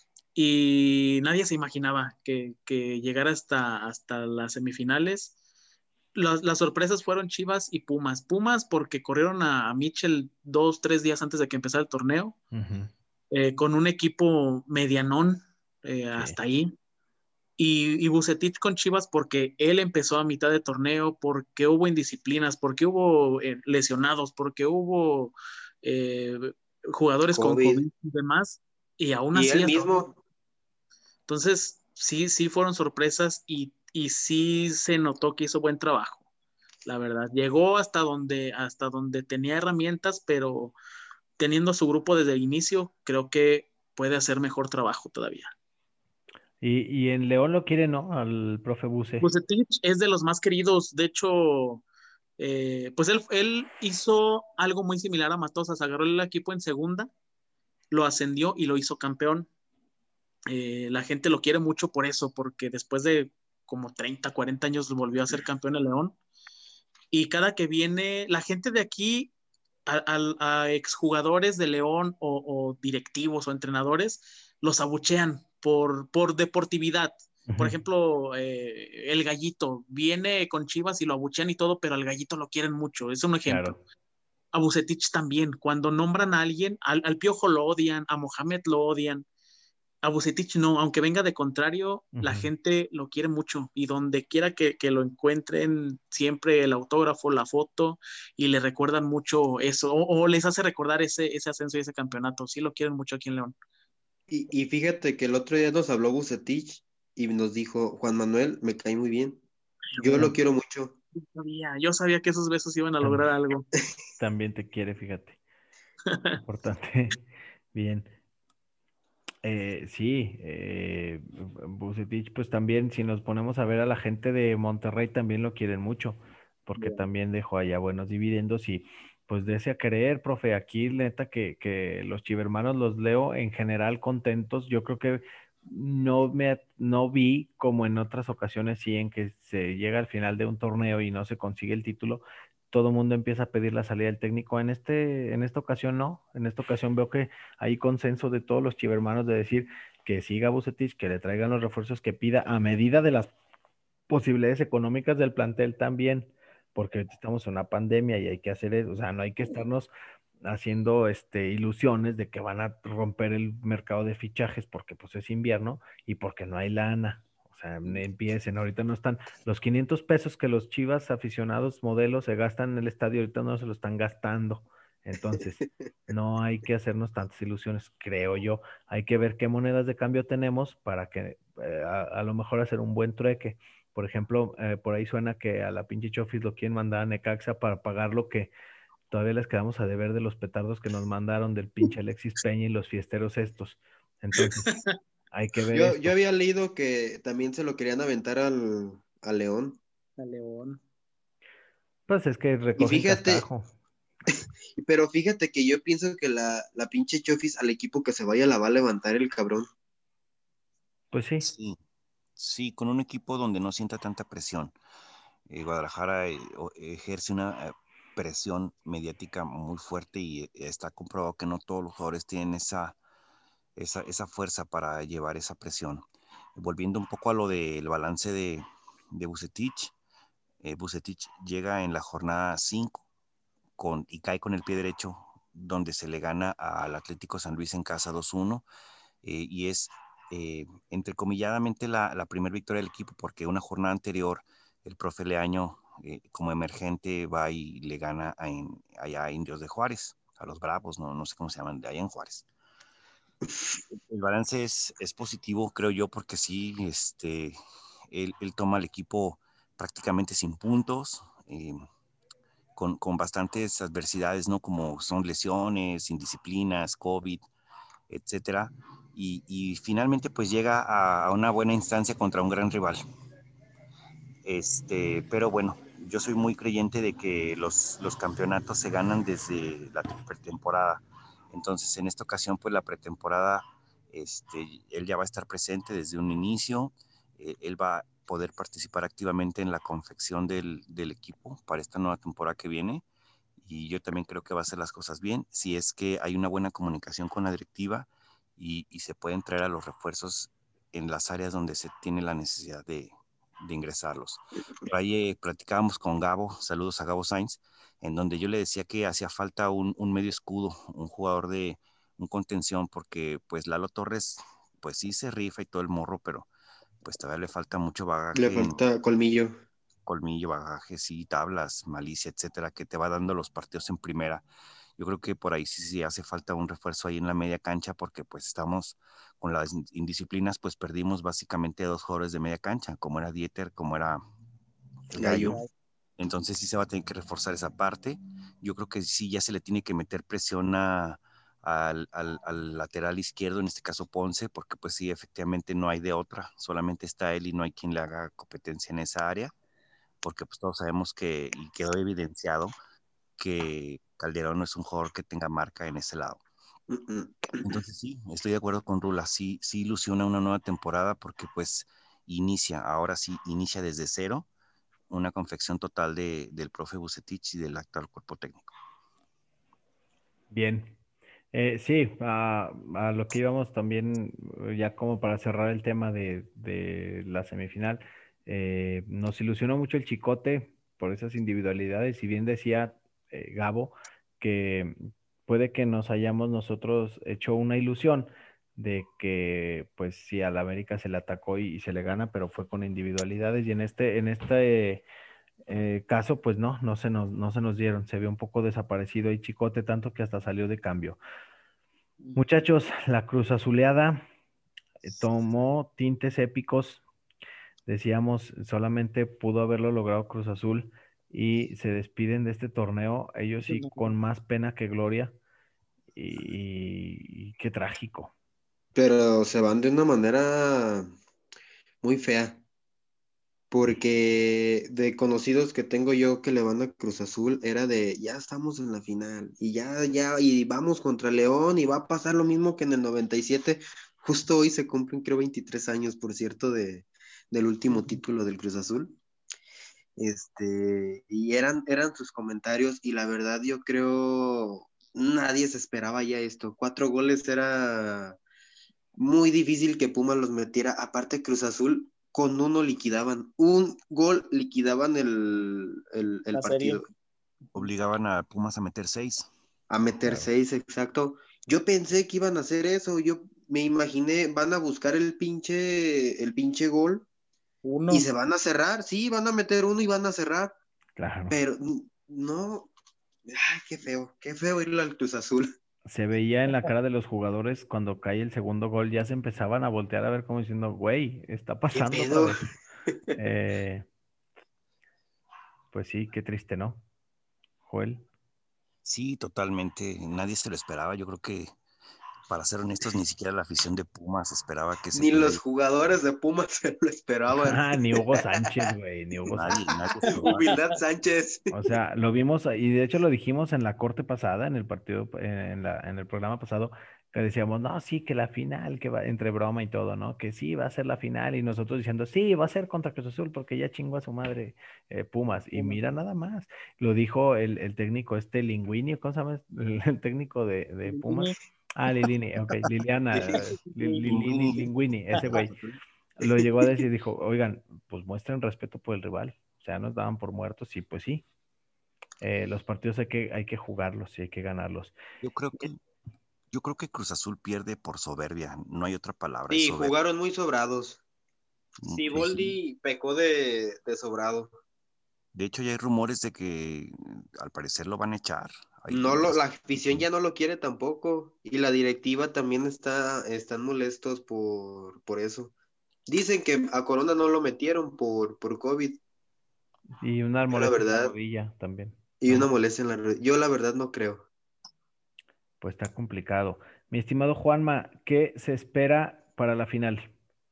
y nadie se imaginaba que, que llegara hasta, hasta las semifinales. Las, las, sorpresas fueron Chivas y Pumas. Pumas porque corrieron a, a Mitchell dos, tres días antes de que empezara el torneo, Ujú, eh, con un equipo medianón eh, sí. hasta ahí. Y, y Vucetich con Chivas porque él empezó a mitad de torneo, porque hubo indisciplinas, porque hubo eh, lesionados, porque hubo eh, jugadores con COVID. COVID y demás, y aún Y así él hasta... mismo. Entonces, sí, sí fueron sorpresas y, y sí se notó que hizo buen trabajo, la verdad. Llegó hasta donde, hasta donde tenía herramientas, pero teniendo su grupo desde el inicio, creo que puede hacer mejor trabajo todavía. Y, y en León lo quiere, ¿no? Al profe Buse. Vucetich es de los más queridos, de hecho, eh, pues él, él hizo algo muy similar a Matosas, agarró el equipo en segunda, lo ascendió y lo hizo campeón. Eh, la gente lo quiere mucho por eso, porque después de como treinta, cuarenta años volvió a ser campeón de León. Y cada que viene, la gente de aquí, a, a, a exjugadores de León o, o directivos o entrenadores, los abuchean por, por deportividad. Por Ujú. ejemplo, eh, el Gallito viene con Chivas y lo abuchean y todo, pero al Gallito lo quieren mucho. Es un ejemplo. Claro. A Bucetich también. Cuando nombran a alguien, al, al Piojo lo odian, a Mohamed lo odian. A Bucetich no, aunque venga de contrario, la Ujú. gente lo quiere mucho y donde quiera que, que lo encuentren, siempre el autógrafo, la foto y le recuerdan mucho eso o, o les hace recordar ese, ese ascenso y ese campeonato. Sí lo quieren mucho aquí en León. Y, y fíjate que el otro día nos habló Bucetich y nos dijo, Juan Manuel, me cae muy bien. Yo lo Tam- quiero mucho. Yo sabía, yo sabía que esos besos iban a tam- lograr algo. También te quiere, fíjate. Importante. Bien. Eh, sí, eh, Vucetich, pues también, si nos ponemos a ver a la gente de Monterrey, también lo quieren mucho, porque también dejó allá buenos dividendos y pues dese a creer, profe, aquí neta que, que los chivermanos los leo en general contentos. Yo creo que no me no vi como en otras ocasiones, sí, en que se llega al final de un torneo y no se consigue el título, todo el mundo empieza a pedir la salida del técnico. En este, en esta ocasión no, en esta ocasión veo que hay consenso de todos los chivermanos de decir que siga Vucetich, que le traigan los refuerzos que pida a medida de las posibilidades económicas del plantel también, porque ahorita estamos en una pandemia y hay que hacer eso, o sea, no hay que estarnos haciendo este, ilusiones de que van a romper el mercado de fichajes porque pues es invierno y porque no hay lana. O sea, no empiecen, ahorita no están, los quinientos pesos que los Chivas aficionados modelos se gastan en el estadio, ahorita no se lo están gastando. Entonces, no hay que hacernos tantas ilusiones, creo yo. Hay que ver qué monedas de cambio tenemos para que eh, a, a lo mejor hacer un buen trueque. Por ejemplo, eh, por ahí suena que a la pinche Chofis lo quieren mandar a Necaxa para pagar lo que todavía les quedamos a deber de los petardos que nos mandaron del pinche Alexis Peña y los fiesteros estos. Entonces, hay que ver Yo, yo esto. había leído que también se lo querían aventar al, al León. A León. Pues es que Y recogen fíjate, cascajo. pero fíjate que yo pienso que la, la pinche Chofis al equipo que se vaya la va a levantar el cabrón. Pues sí. Sí, sí, con un equipo donde no sienta tanta presión. Eh, Guadalajara eh, o- ejerce una eh, presión mediática muy fuerte y eh, está comprobado que no todos los jugadores tienen esa, esa, esa fuerza para llevar esa presión. Volviendo un poco a lo del balance de, de Vucetich, eh, Vucetich llega en la jornada cinco con, y cae con el pie derecho, donde se le gana al Atlético San Luis en casa dos uno, eh, y es eh, entrecomilladamente la, la primera victoria del equipo, porque una jornada anterior el profe Leaño, eh, como emergente, va y le gana a, en, allá a Indios de Juárez, a los Bravos, no, no sé cómo se llaman, de allá en Juárez. El balance es, es positivo, creo yo, porque sí, este, él, él toma al equipo prácticamente sin puntos, eh, con, con bastantes adversidades, ¿no? Como son lesiones, indisciplinas, COVID, etcétera. Y, y finalmente pues llega a, a, una buena instancia contra un gran rival. Este, pero bueno, yo soy muy creyente de que los, los campeonatos se ganan desde la pretemporada. Entonces, en esta ocasión, pues la pretemporada, este, él ya va a estar presente desde un inicio. Eh, él va a poder participar activamente en la confección del, del equipo para esta nueva temporada que viene. Y yo también creo que va a hacer las cosas bien si es que hay una buena comunicación con la directiva y, y se pueden traer a los refuerzos en las áreas donde se tiene la necesidad de, de ingresarlos. Por ahí eh, platicábamos con Gabo, saludos a Gabo Sainz, en donde yo le decía que hacía falta un, un medio escudo, un jugador de un contención, porque pues Lalo Torres, pues sí se rifa y todo el morro, pero pues todavía le falta mucho Le bagaje en falta colmillo. colmillo, bagaje, sí, tablas, malicia, etcétera, que te va dando los partidos en primera. Yo creo que por ahí sí, sí hace falta un refuerzo ahí en la media cancha, porque pues estamos con las indisciplinas, pues perdimos básicamente a dos jugadores de media cancha, como era Dieter, como era el Gallo. Gallo. Entonces sí se va a tener que reforzar esa parte. Yo creo que sí ya se le tiene que meter presión a, al, al, al, lateral izquierdo, en este caso Ponce, porque pues sí, efectivamente no hay de otra, solamente está él y no hay quien le haga competencia en esa área, porque pues todos sabemos que, y quedó evidenciado, que Calderón no es un jugador que tenga marca en ese lado. Entonces sí, estoy de acuerdo con Rula, sí, sí ilusiona una nueva temporada porque pues inicia, ahora sí, inicia desde cero una confección total de, del profe Vucetich y del actual cuerpo técnico. Bien. Eh, sí, a, a lo que íbamos también, eh, ya como para cerrar el tema de, de la semifinal, eh, nos ilusionó mucho el Chicote por esas individualidades. Si bien decía eh, Gabo que puede que nos hayamos nosotros hecho una ilusión de que, pues sí, al América se le atacó y, y se le gana, pero fue con individualidades. Y en este, en este eh, caso, pues no, no se nos, no se nos dieron. Se vio un poco desaparecido y Chicote, tanto que hasta salió de cambio. Muchachos, la Cruz Azuleada eh, tomó tintes épicos. Decíamos, solamente pudo haberlo logrado Cruz Azul y se despiden de este torneo, ellos sí, con más pena que gloria. Y, y qué trágico. Pero se van de una manera muy fea, porque de conocidos que tengo yo que le van a Cruz Azul era de ya estamos en la final y ya, ya, y vamos contra León y va a pasar lo mismo que en el noventa y siete. Justo hoy se cumplen, creo, veintitrés años, por cierto, de, del último título del Cruz Azul. Este, y eran, eran sus comentarios, y la verdad yo creo nadie se esperaba ya esto. Cuatro goles era muy difícil que Pumas los metiera. Aparte, Cruz Azul con uno liquidaban, un gol liquidaban el, el, el La serie. partido. Obligaban a Pumas a meter seis. A meter Claro. seis, exacto. Yo pensé que iban a hacer eso, yo me imaginé, van a buscar el pinche, el pinche gol Uno. y se van a cerrar, sí, van a meter uno y van a cerrar, Claro. pero no, ay, qué feo, qué feo irle al Cruz Azul. Se veía en la cara de los jugadores cuando cae el segundo gol, ya se empezaban a voltear a ver como diciendo, güey, está ¿Qué pasando otra pedo? vez. Eh, pues sí, qué triste, ¿no, Joel? Sí, totalmente. Nadie se lo esperaba. Yo creo que, para ser honestos, ni siquiera la afición de Pumas esperaba que se Ni pudiera los ir. jugadores de Pumas se lo esperaban. Ah, ni Hugo Sánchez, güey, ni Hugo Nadie, Sánchez. nadie esperaba. Humildad Sánchez. O sea, lo vimos y de hecho lo dijimos en la corte pasada, en el partido, en la, en el programa pasado, que decíamos, no, sí, que la final, que va, entre broma y todo, ¿no? Que sí, va a ser la final, y nosotros diciendo, sí, va a ser contra Cruz Azul, porque ya chingó a su madre eh, Pumas, y mira nada más, lo dijo el, el técnico este Linguini, ¿cómo se llama? El, el técnico de, de Pumas. Ah, Lilini, ok, Liliana, eh, Li- Lilini, Linguini. Linguini, ese güey, lo llegó a decir, dijo, oigan, pues muestren respeto por el rival, o sea, nos daban por muertos, y pues sí. Eh, los partidos hay que, hay que jugarlos y hay que ganarlos. Yo creo que, yo creo que Cruz Azul pierde por soberbia. No hay otra palabra, es Sí, soberbia. jugaron muy sobrados. Mm, Sí, sí. Boldi pecó de, de sobrado. De hecho, ya hay rumores de que al parecer lo van a echar. Hay No lo, res- la afición ya no lo quiere tampoco. Y la directiva también está, están molestos por, por eso. Dicen que a Corona no lo metieron por, por COVID. Y una Yo la molestia en la verdad, rodilla también, y ¿no? una molestia en la red. Yo la verdad no creo. Pues está complicado. Mi estimado Juanma, ¿qué se espera para la final?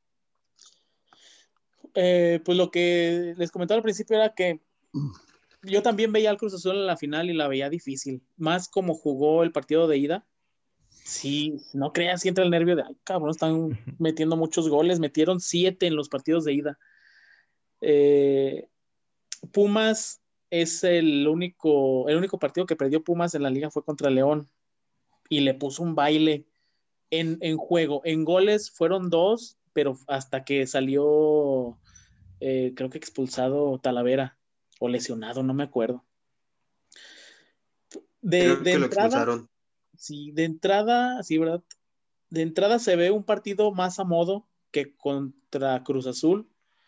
Eh, pues lo que les comentaba al principio era que yo también veía al Cruz Azul en la final y la veía difícil, más como jugó el partido de ida. Sí, no creas, si entra el nervio de, ay, cabrón, están metiendo muchos goles, metieron siete en los partidos de ida. Eh, Pumas es el único, el único partido que perdió Pumas en la liga fue contra León y le puso un baile en, en juego. En goles fueron dos, pero hasta que salió, eh, creo que expulsado Talavera o lesionado, no me acuerdo. De, Creo de que lo entrada, expulsaron. sí, de entrada, sí, ¿verdad? De entrada se ve un partido más a modo que contra Cruz Azul,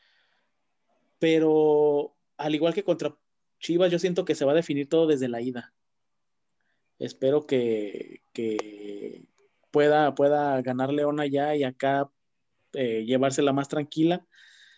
pero al igual que contra Chivas, yo siento que se va a definir todo desde la ida. Espero que, que pueda, pueda ganar León allá y acá eh, llevársela más tranquila,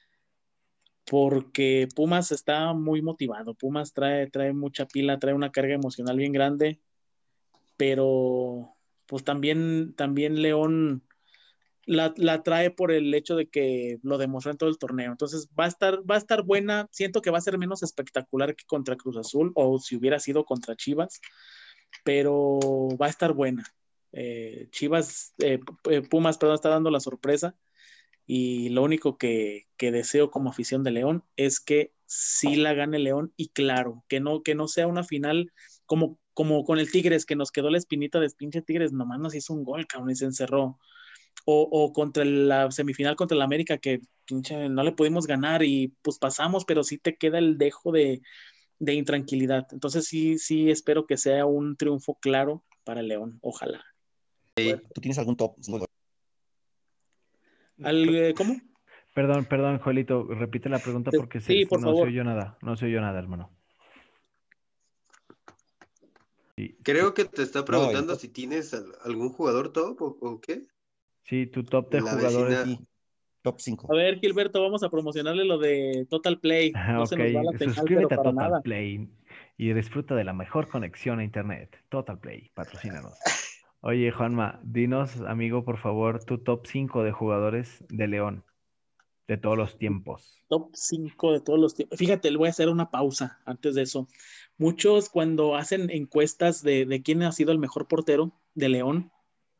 porque Pumas está muy motivado. Pumas trae, trae mucha pila, trae una carga emocional bien grande, pero pues también, también León la, la trae por el hecho de que lo demostró en todo el torneo. Entonces va a estar, va a estar buena. Siento que va a ser menos espectacular que contra Cruz Azul o si hubiera sido contra Chivas, pero va a estar buena. Eh, Chivas, eh, Pumas, perdón, está dando la sorpresa y lo único que, que, deseo como afición de León es que sí la gane León y claro, que no, que no sea una final como, como con el Tigres, que nos quedó la espinita de pinche Tigres, nomás nos hizo un gol, cabrón, y se encerró. O, o contra la semifinal contra el América, que pinche no le pudimos ganar y pues pasamos, pero sí te queda el dejo de, de intranquilidad. Entonces sí, sí espero que sea un triunfo claro para el León, ojalá. ¿Tú tienes algún top cinco? ¿Al, eh, ¿Cómo? Perdón, perdón, Joelito, repite la pregunta porque se, Sí, por no se favor. oyó nada, no se oyó nada, hermano. Sí, Creo sí, que te está No, el preguntando top, si tienes al- algún jugador top o, o qué. sí, tu top de La jugadores. vecina. sí, top A cinco. ver, Gilberto, vamos a promocionarle lo de Total Play. No se Ok, nos va la señal, pero suscríbete a para Total nada. Play y disfruta de la mejor conexión a internet. Total Play, patrocínanos. Oye, Juanma, dinos, amigo, por favor, tu top cinco de jugadores de León, de todos los tiempos. Top cinco de todos los tiempos. Fíjate, le voy a hacer una pausa antes de eso. Muchos cuando hacen encuestas de, de quién ha sido el mejor portero de León,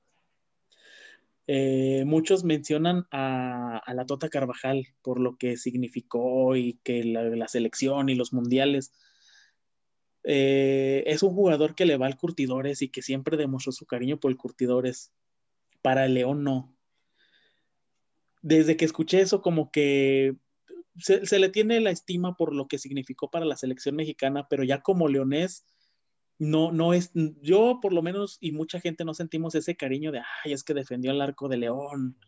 eh, muchos mencionan a, a la Tota Carvajal por lo que significó y que la, la selección y los mundiales. Eh, es un jugador que le va al Curtidores y que siempre demostró su cariño por el Curtidores. Para el León no. Desde que escuché eso, como que se, se, le tiene la estima por lo que significó para la selección mexicana, pero ya como leonés, no, no es, yo por lo menos y mucha gente no sentimos ese cariño de, ay, es que defendió el arco de León.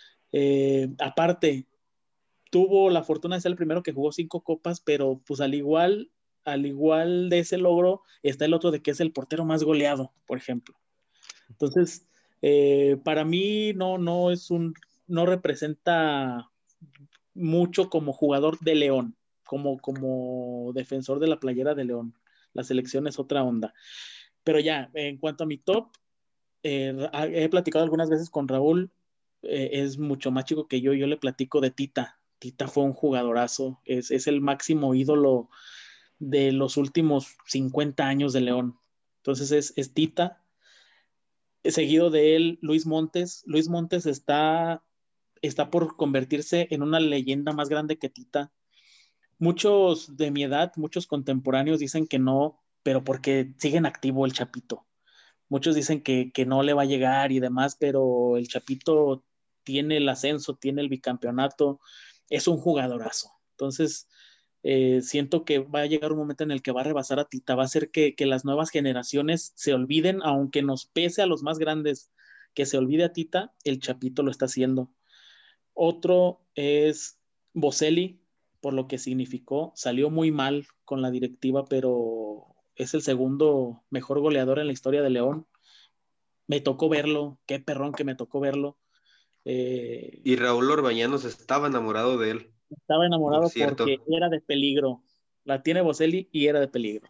Eh, aparte, tuvo la fortuna de ser el primero que jugó cinco copas, pero pues al igual, al igual de ese logro, está el otro de que es el portero más goleado, por ejemplo. Entonces, eh, para mí no, no es un, no representa mucho como jugador de León, como, como defensor de la playera de León. La selección es otra onda. Pero ya, en cuanto a mi top, eh, he platicado algunas veces con Raúl, eh, es mucho más chico que yo, yo le platico de Tita. Tita fue un jugadorazo, es, es el máximo ídolo de los últimos cincuenta años de León. Entonces es, es Tita, seguido de él Luis Montes. Luis Montes está, está por convertirse en una leyenda más grande que Tita. Muchos de mi edad, muchos contemporáneos dicen que no, pero porque siguen activo el Chapito. Muchos dicen que, que no le va a llegar y demás, pero el Chapito tiene el ascenso, tiene el bicampeonato, es un jugadorazo. Entonces, eh, siento que va a llegar un momento en el que va a rebasar a Tita, va a hacer que, que las nuevas generaciones se olviden, aunque nos pese a los más grandes que se olvide a Tita, el Chapito lo está haciendo. Otro es Boselli, por lo que significó. Salió muy mal con la directiva, pero es el segundo mejor goleador en la historia de León. Me tocó verlo, qué perrón que me tocó verlo. Eh, Y Raúl Orbañanos estaba enamorado de él, estaba por enamorado porque cierto. era de peligro. La tiene Boselli y era de peligro.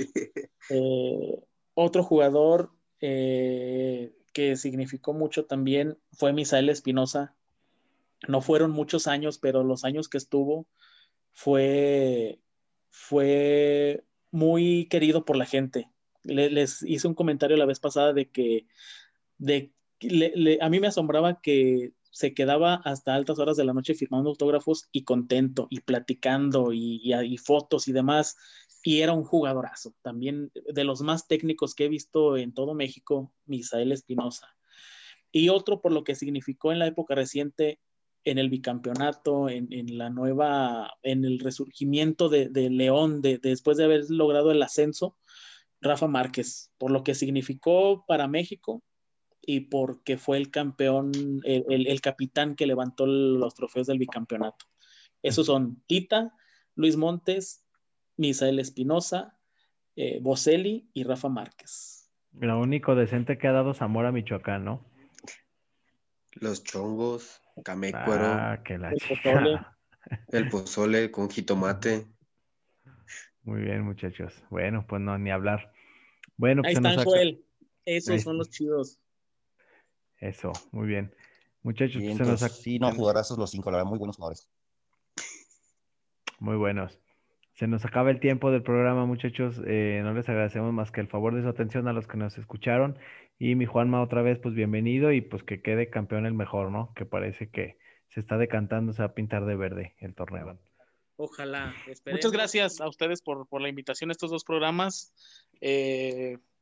Eh, otro jugador eh, que significó mucho también fue Misael Espinosa. No fueron muchos años, pero los años que estuvo fue, fue muy querido por la gente. Le, les hice un comentario la vez pasada de que de, le, le, a mí me asombraba que se quedaba hasta altas horas de la noche firmando autógrafos y contento y platicando y, y, y fotos y demás. Y era un jugadorazo. También de los más técnicos que he visto en todo México, Misael Espinosa. Y otro por lo que significó en la época reciente, en el bicampeonato, en, en la nueva, en el resurgimiento de, de León, de, de después de haber logrado el ascenso, Rafa Márquez, por lo que significó para México y porque fue el campeón, el, el, el capitán que levantó los trofeos del bicampeonato. Esos son Tita, Luis Montes, Misael Espinosa, eh, Boselli y Rafa Márquez. Lo único decente que ha dado Zamora Michoacán, ¿no? Los chongos, camécuaro, Ah, que la El pozole. chica. el pozole con jitomate. Muy bien, muchachos. Bueno, pues no, ni hablar. Bueno, Ahí pues se nos están, saca. Joel. Esos son los chidos. Eso, muy bien. Muchachos, Y pues se nos entonces, saca. sí, no, jugadorazos los cinco, la verdad, muy buenos jugadores. Muy buenos. Se nos acaba el tiempo del programa, muchachos. Eh, no les agradecemos más que el favor de su atención a los que nos escucharon. Y mi Juanma, otra vez, pues bienvenido y pues que quede campeón el mejor, ¿no? Que parece que se está decantando, se va a pintar de verde el torneo. Ojalá. Esperemos. Muchas gracias a ustedes por, por la invitación a estos dos programas. Eh,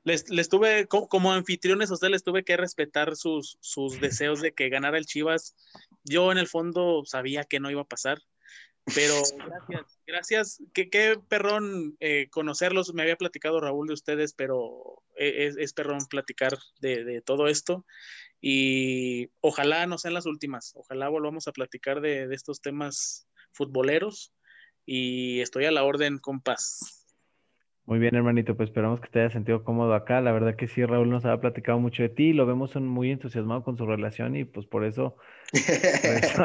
Les, les tuve, co- como anfitriones a ustedes, les tuve que respetar sus, sus deseos de que ganara el Chivas. Yo en el fondo sabía que no iba a pasar, pero gracias, gracias. Qué, qué perrón eh, conocerlos. Me había platicado Raúl de ustedes, pero es, es perrón platicar de, de todo esto. Y ojalá no sean las últimas. Ojalá volvamos a platicar de, de estos temas futboleros. Y estoy a la orden, compas. Muy bien, hermanito, pues esperamos que te hayas sentido cómodo acá. La verdad que sí, Raúl nos ha platicado mucho de ti, lo vemos un- muy entusiasmado con su relación y pues por eso, por eso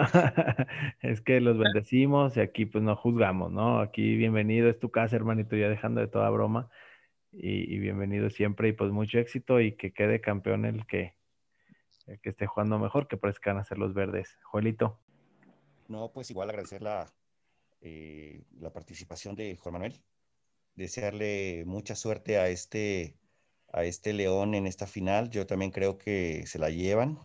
es que los bendecimos y aquí pues no juzgamos, ¿no? Aquí bienvenido, es tu casa, hermanito, ya dejando de toda broma y, y bienvenido siempre y pues mucho éxito y que quede campeón el que, el que esté jugando mejor, que parezcan a ser los verdes. Joelito. No, pues igual agradecer la, eh, la participación de Juan Manuel, desearle mucha suerte a este, a este León en esta final. Yo también creo que se la llevan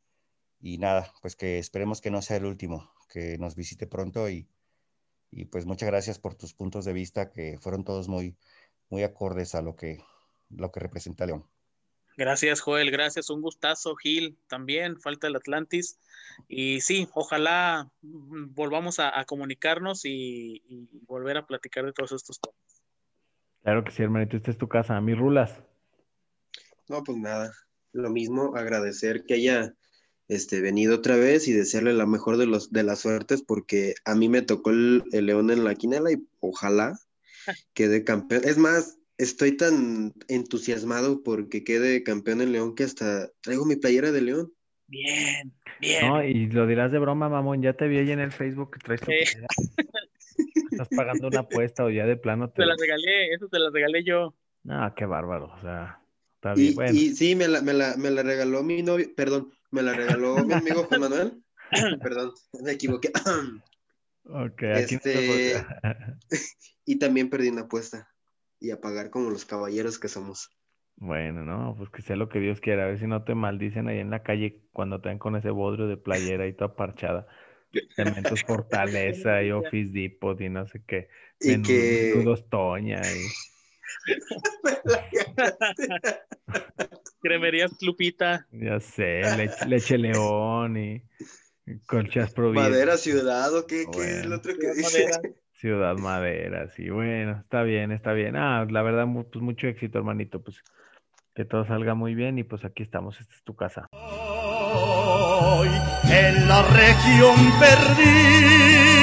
y nada, pues que esperemos que no sea el último, que nos visite pronto y, y pues muchas gracias por tus puntos de vista que fueron todos muy, muy acordes a lo que, lo que representa León. Gracias, Joel, gracias, un gustazo, Gil, también, falta el Atlantis. Y sí, ojalá mm, volvamos a, a comunicarnos y, y volver a platicar de todos estos temas. Claro que sí, hermanito, esta es tu casa. Mis rulas. No, pues nada, lo mismo, agradecer que haya este, venido otra vez y desearle la mejor de, los, de las suertes porque a mí me tocó el, el León en la quinela y ojalá quede campeón. Es más, estoy tan entusiasmado porque quede campeón el León que hasta traigo mi playera de León. Bien, bien. No, y lo dirás de broma, mamón. Ya te vi ahí en el Facebook que traes tu Eh, playera. Estás pagando una apuesta o ya de plano te. te la regalé, eso te la regalé yo. No, qué bárbaro. O sea, está bien. Y, Bueno, y sí, me la, me, la, me la regaló mi novio, perdón, me la regaló mi amigo Juan Manuel. Perdón, me equivoqué. ok, aquí no te Este, y también perdí una apuesta. Y a pagar como los caballeros que somos. Bueno, no, pues que sea lo que Dios quiera. A ver si no te maldicen ahí en la calle cuando te ven con ese bodrio de playera y toda parchada. Cementos Fortaleza y Office Depot y no sé qué. Y Menú- que menudos Toña y. Cremerías Lupita. Ya sé, leche, leche León y, y Colchas Madera Providencia. Ciudad, ¿o qué, qué es lo Bueno, otro que Ciudad dice? Madera. Ciudad Madera, sí, bueno, está bien, está bien. Ah, la verdad, mu- pues mucho éxito, hermanito, pues que todo salga muy bien y pues aquí estamos, esta es tu casa. Hoy en la región perdida